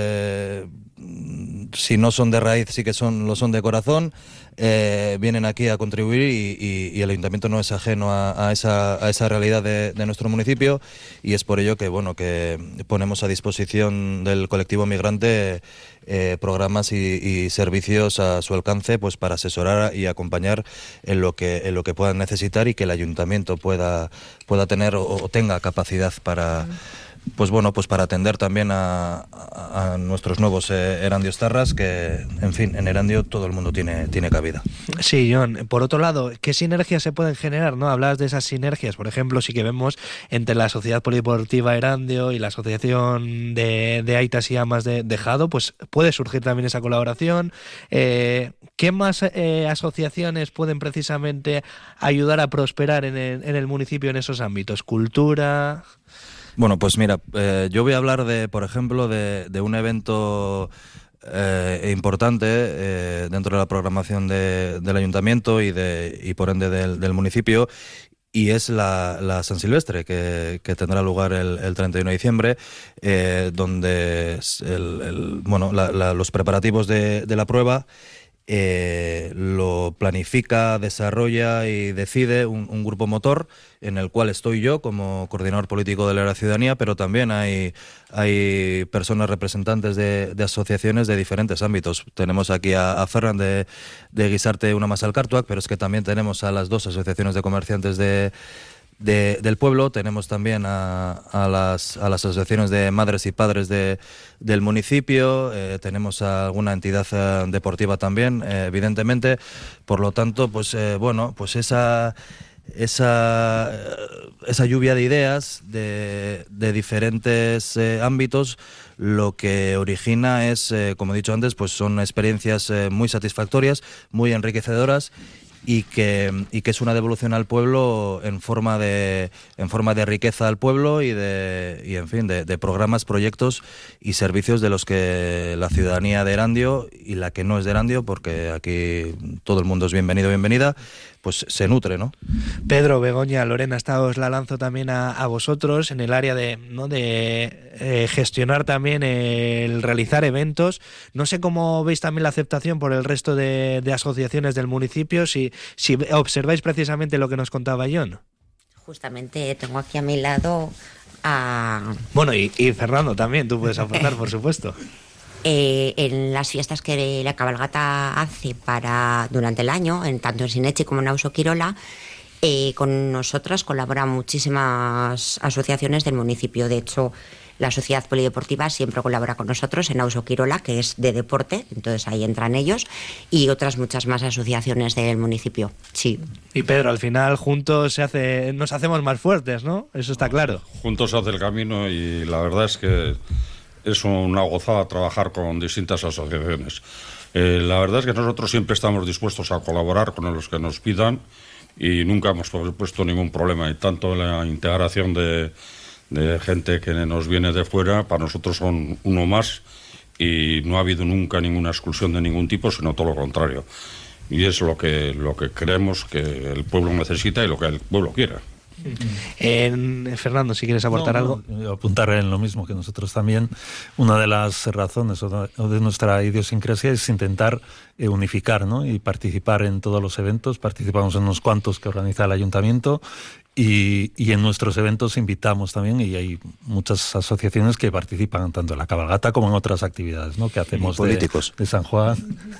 si no son de raíz, sí que lo son de corazón. Vienen aquí a contribuir y el Ayuntamiento no es ajeno a esa realidad de nuestro municipio, y es por ello que ponemos a disposición del colectivo migrante programas y servicios a su alcance, pues para asesorar y acompañar en lo que puedan necesitar, y que el Ayuntamiento pueda tener o tenga capacidad para para atender también a nuestros nuevos erandiostarras, que, en fin, en Erandio todo el mundo tiene cabida. Sí, John. Por otro lado, ¿qué sinergias se pueden generar, no? Hablabas de esas sinergias, por ejemplo, sí que vemos entre la Sociedad Polideportiva Erandio y la Asociación de Aitas y Amas de Jado, pues puede surgir también esa colaboración. ¿Qué más asociaciones pueden precisamente ayudar a prosperar en el municipio en esos ámbitos? ¿Cultura? Bueno, pues mira, yo voy a hablar por ejemplo, de un evento importante dentro de la programación del Ayuntamiento y por ende del municipio, y es la San Silvestre, que tendrá lugar el 31 de diciembre, donde los preparativos de la prueba lo planifica, desarrolla y decide un grupo motor, en el cual estoy yo como coordinador político de la ciudadanía, pero también hay personas representantes de asociaciones de diferentes ámbitos. Tenemos aquí a Ferran de Guisarte una más al Cartuac, pero es que también tenemos a las 2 asociaciones de comerciantes del pueblo. Tenemos también a las asociaciones de madres y padres del municipio. Tenemos a alguna entidad deportiva también, evidentemente. Por lo tanto, esa lluvia de ideas de diferentes ámbitos, lo que origina es, como he dicho antes, pues son experiencias muy satisfactorias, muy enriquecedoras, y que es una devolución al pueblo en forma de riqueza al pueblo y en fin de programas, proyectos y servicios de los que la ciudadanía de Erandio y la que no es de Erandio, porque aquí todo el mundo es bienvenida, pues se nutre, ¿no? Pedro, Begoña, Lorena, os la lanzo también a vosotros en el área de gestionar también el realizar eventos. No sé cómo veis también la aceptación por el resto de asociaciones del municipio, si observáis precisamente lo que nos contaba John. Justamente tengo aquí a mi lado a... Bueno, y Fernando también, tú puedes aportar, por supuesto. En las fiestas que la cabalgata hace durante el año, tanto en Sinechi como en Auso Quirola, con nosotras colaboran muchísimas asociaciones del municipio. De hecho, la Sociedad Polideportiva siempre colabora con nosotros en Auso Quirola, que es de deporte, entonces ahí entran ellos, y otras muchas más asociaciones del municipio, sí. Y Pedro, al final juntos nos hacemos más fuertes, ¿no? Eso está claro. Juntos se hace el camino, y la verdad es que es una gozada trabajar con distintas asociaciones. La verdad es que nosotros siempre estamos dispuestos a colaborar con los que nos pidan, y nunca hemos puesto ningún problema, y tanto la integración de gente que nos viene de fuera, para nosotros son uno más, y no ha habido nunca ninguna exclusión de ningún tipo, sino todo lo contrario. Y es lo que creemos que el pueblo necesita y lo que el pueblo quiere. Fernando, si quieres aportar algo. Apuntar en lo mismo que nosotros también. Una de las razones o de nuestra idiosincrasia es intentar unificar, ¿no? Y participar en todos los eventos. Participamos en unos cuantos que organiza el ayuntamiento y en nuestros eventos invitamos también, y hay muchas asociaciones que participan tanto en la cabalgata como en otras actividades, ¿no? Que hacemos políticos de San Juan.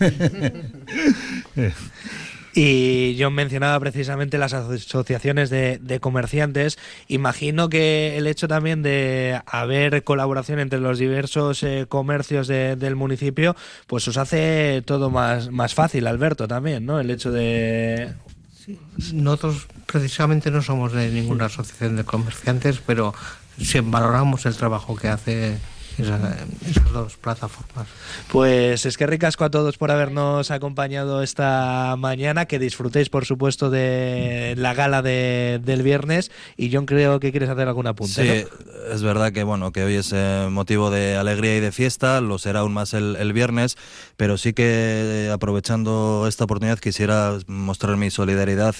Y yo mencionaba precisamente las asociaciones de comerciantes. Imagino que el hecho también de haber colaboración entre los diversos comercios del municipio, pues os hace todo más fácil, Alberto, también, ¿no? El hecho de... Sí, nosotros precisamente no somos de ninguna asociación de comerciantes, pero sí valoramos el trabajo que hace esas dos plataformas. Pues es que ricasco a todos por habernos acompañado esta mañana, que disfrutéis por supuesto de la gala del viernes, y John, creo que quieres hacer algún apunte. Sí, ¿no? Es verdad que que hoy es motivo de alegría y de fiesta, lo será aún más el viernes, pero sí que aprovechando esta oportunidad quisiera mostrar mi solidaridad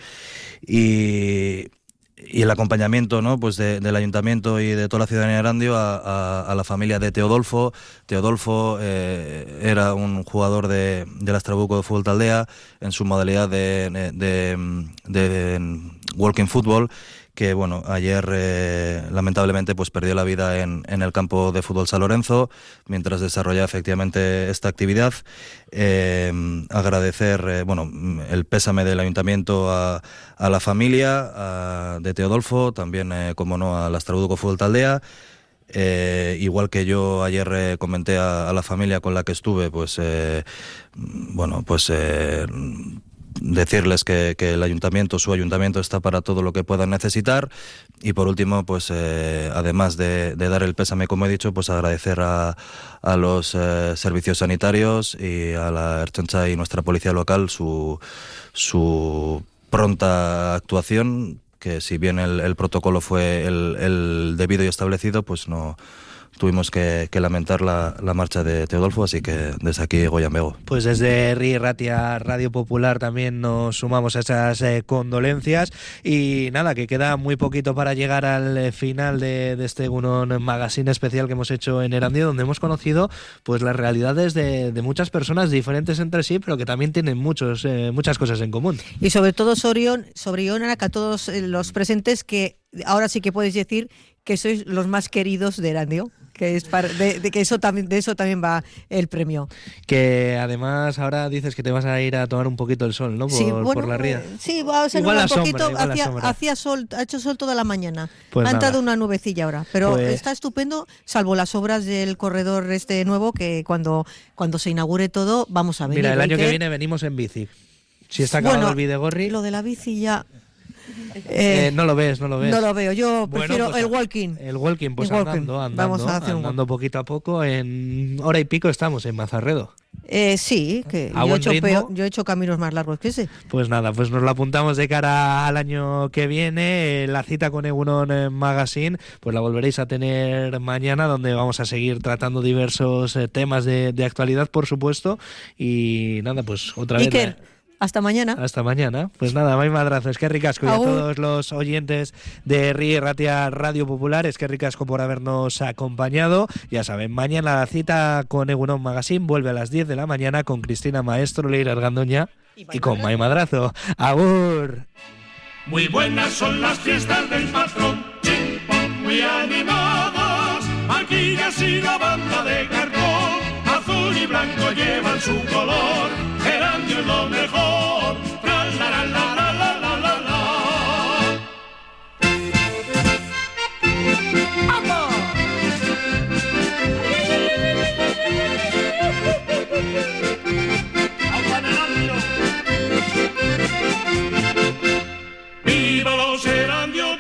y el acompañamiento, ¿no? Pues del ayuntamiento y de toda la ciudadanía de Erandio a la familia de Teodolfo. Teodolfo era un jugador de las Trabuco de Fútbol Taldea en su modalidad de walking football, que bueno, ayer lamentablemente pues perdió la vida en el campo de fútbol San Lorenzo mientras desarrollaba efectivamente esta actividad. Agradecer el pésame del ayuntamiento a la familia de Teodolfo, también como no a las Trabuco Fútbol Taldea. Igual que yo ayer comenté a la familia con la que estuve, decirles que el ayuntamiento, su ayuntamiento, está para todo lo que puedan necesitar. Y por último, pues además de dar el pésame, como he dicho, pues agradecer a los servicios sanitarios y a la Ertzaintza y nuestra policía local su pronta actuación, que si bien el protocolo fue el debido y establecido, pues no tuvimos que lamentar la marcha de Teodolfo, así que desde aquí Goyambego. Pues desde RI Ratia Radio Popular también nos sumamos a esas condolencias, y nada, que queda muy poquito para llegar al final de este Egunon Magazine especial que hemos hecho en Erandio, donde hemos conocido pues las realidades de muchas personas diferentes entre sí, pero que también tienen muchas cosas en común. Y sobre todo sobre a todos los presentes, que ahora sí que podéis decir que sois los más queridos de Erandio, que es de eso también va el premio. Que además ahora dices que te vas a ir a tomar un poquito el sol, ¿no? Por la ría. Sí, va a ser un poquito. Hacía sol, ha hecho sol toda la mañana. Pues ha entrado una nubecilla ahora, pero está estupendo, salvo las obras del corredor nuevo, que cuando se inaugure todo vamos a venir. Mira, el año que viene venimos en bici. Si está acabado el Bidegorri. Lo de la bici ya... no lo ves. No lo veo, yo prefiero pues el walking. El walking, pues andando. Vamos a hacer andando poquito a poco. En hora y pico estamos en Mazarredo. Sí, que yo he hecho caminos más largos que ese. Pues nada, pues nos lo apuntamos de cara al año que viene. La cita con Egunon Magazine pues la volveréis a tener mañana, donde vamos a seguir tratando diversos temas de actualidad, por supuesto. Y nada, pues otra vez... Iker, hasta mañana. Hasta mañana. Pues nada, Mai Madrazo, es que ricasco. Y a todos los oyentes de RI Ratia Radio Popular, es que ricasco por habernos acompañado. Ya saben, mañana la cita con Egunon Magazine vuelve a las 10 de la mañana con Cristina Maestro, Leire Argandoña y con Mai Madrazo. ¡Agur! Muy buenas son las fiestas del patrón, chimpón, muy animadas. Aquí ya sí la banda de cartón, azul y blanco llevan su color. Erandio es lo mejor. La la la la la la la la la. ¡Vamos! ¡Viva los Erandio!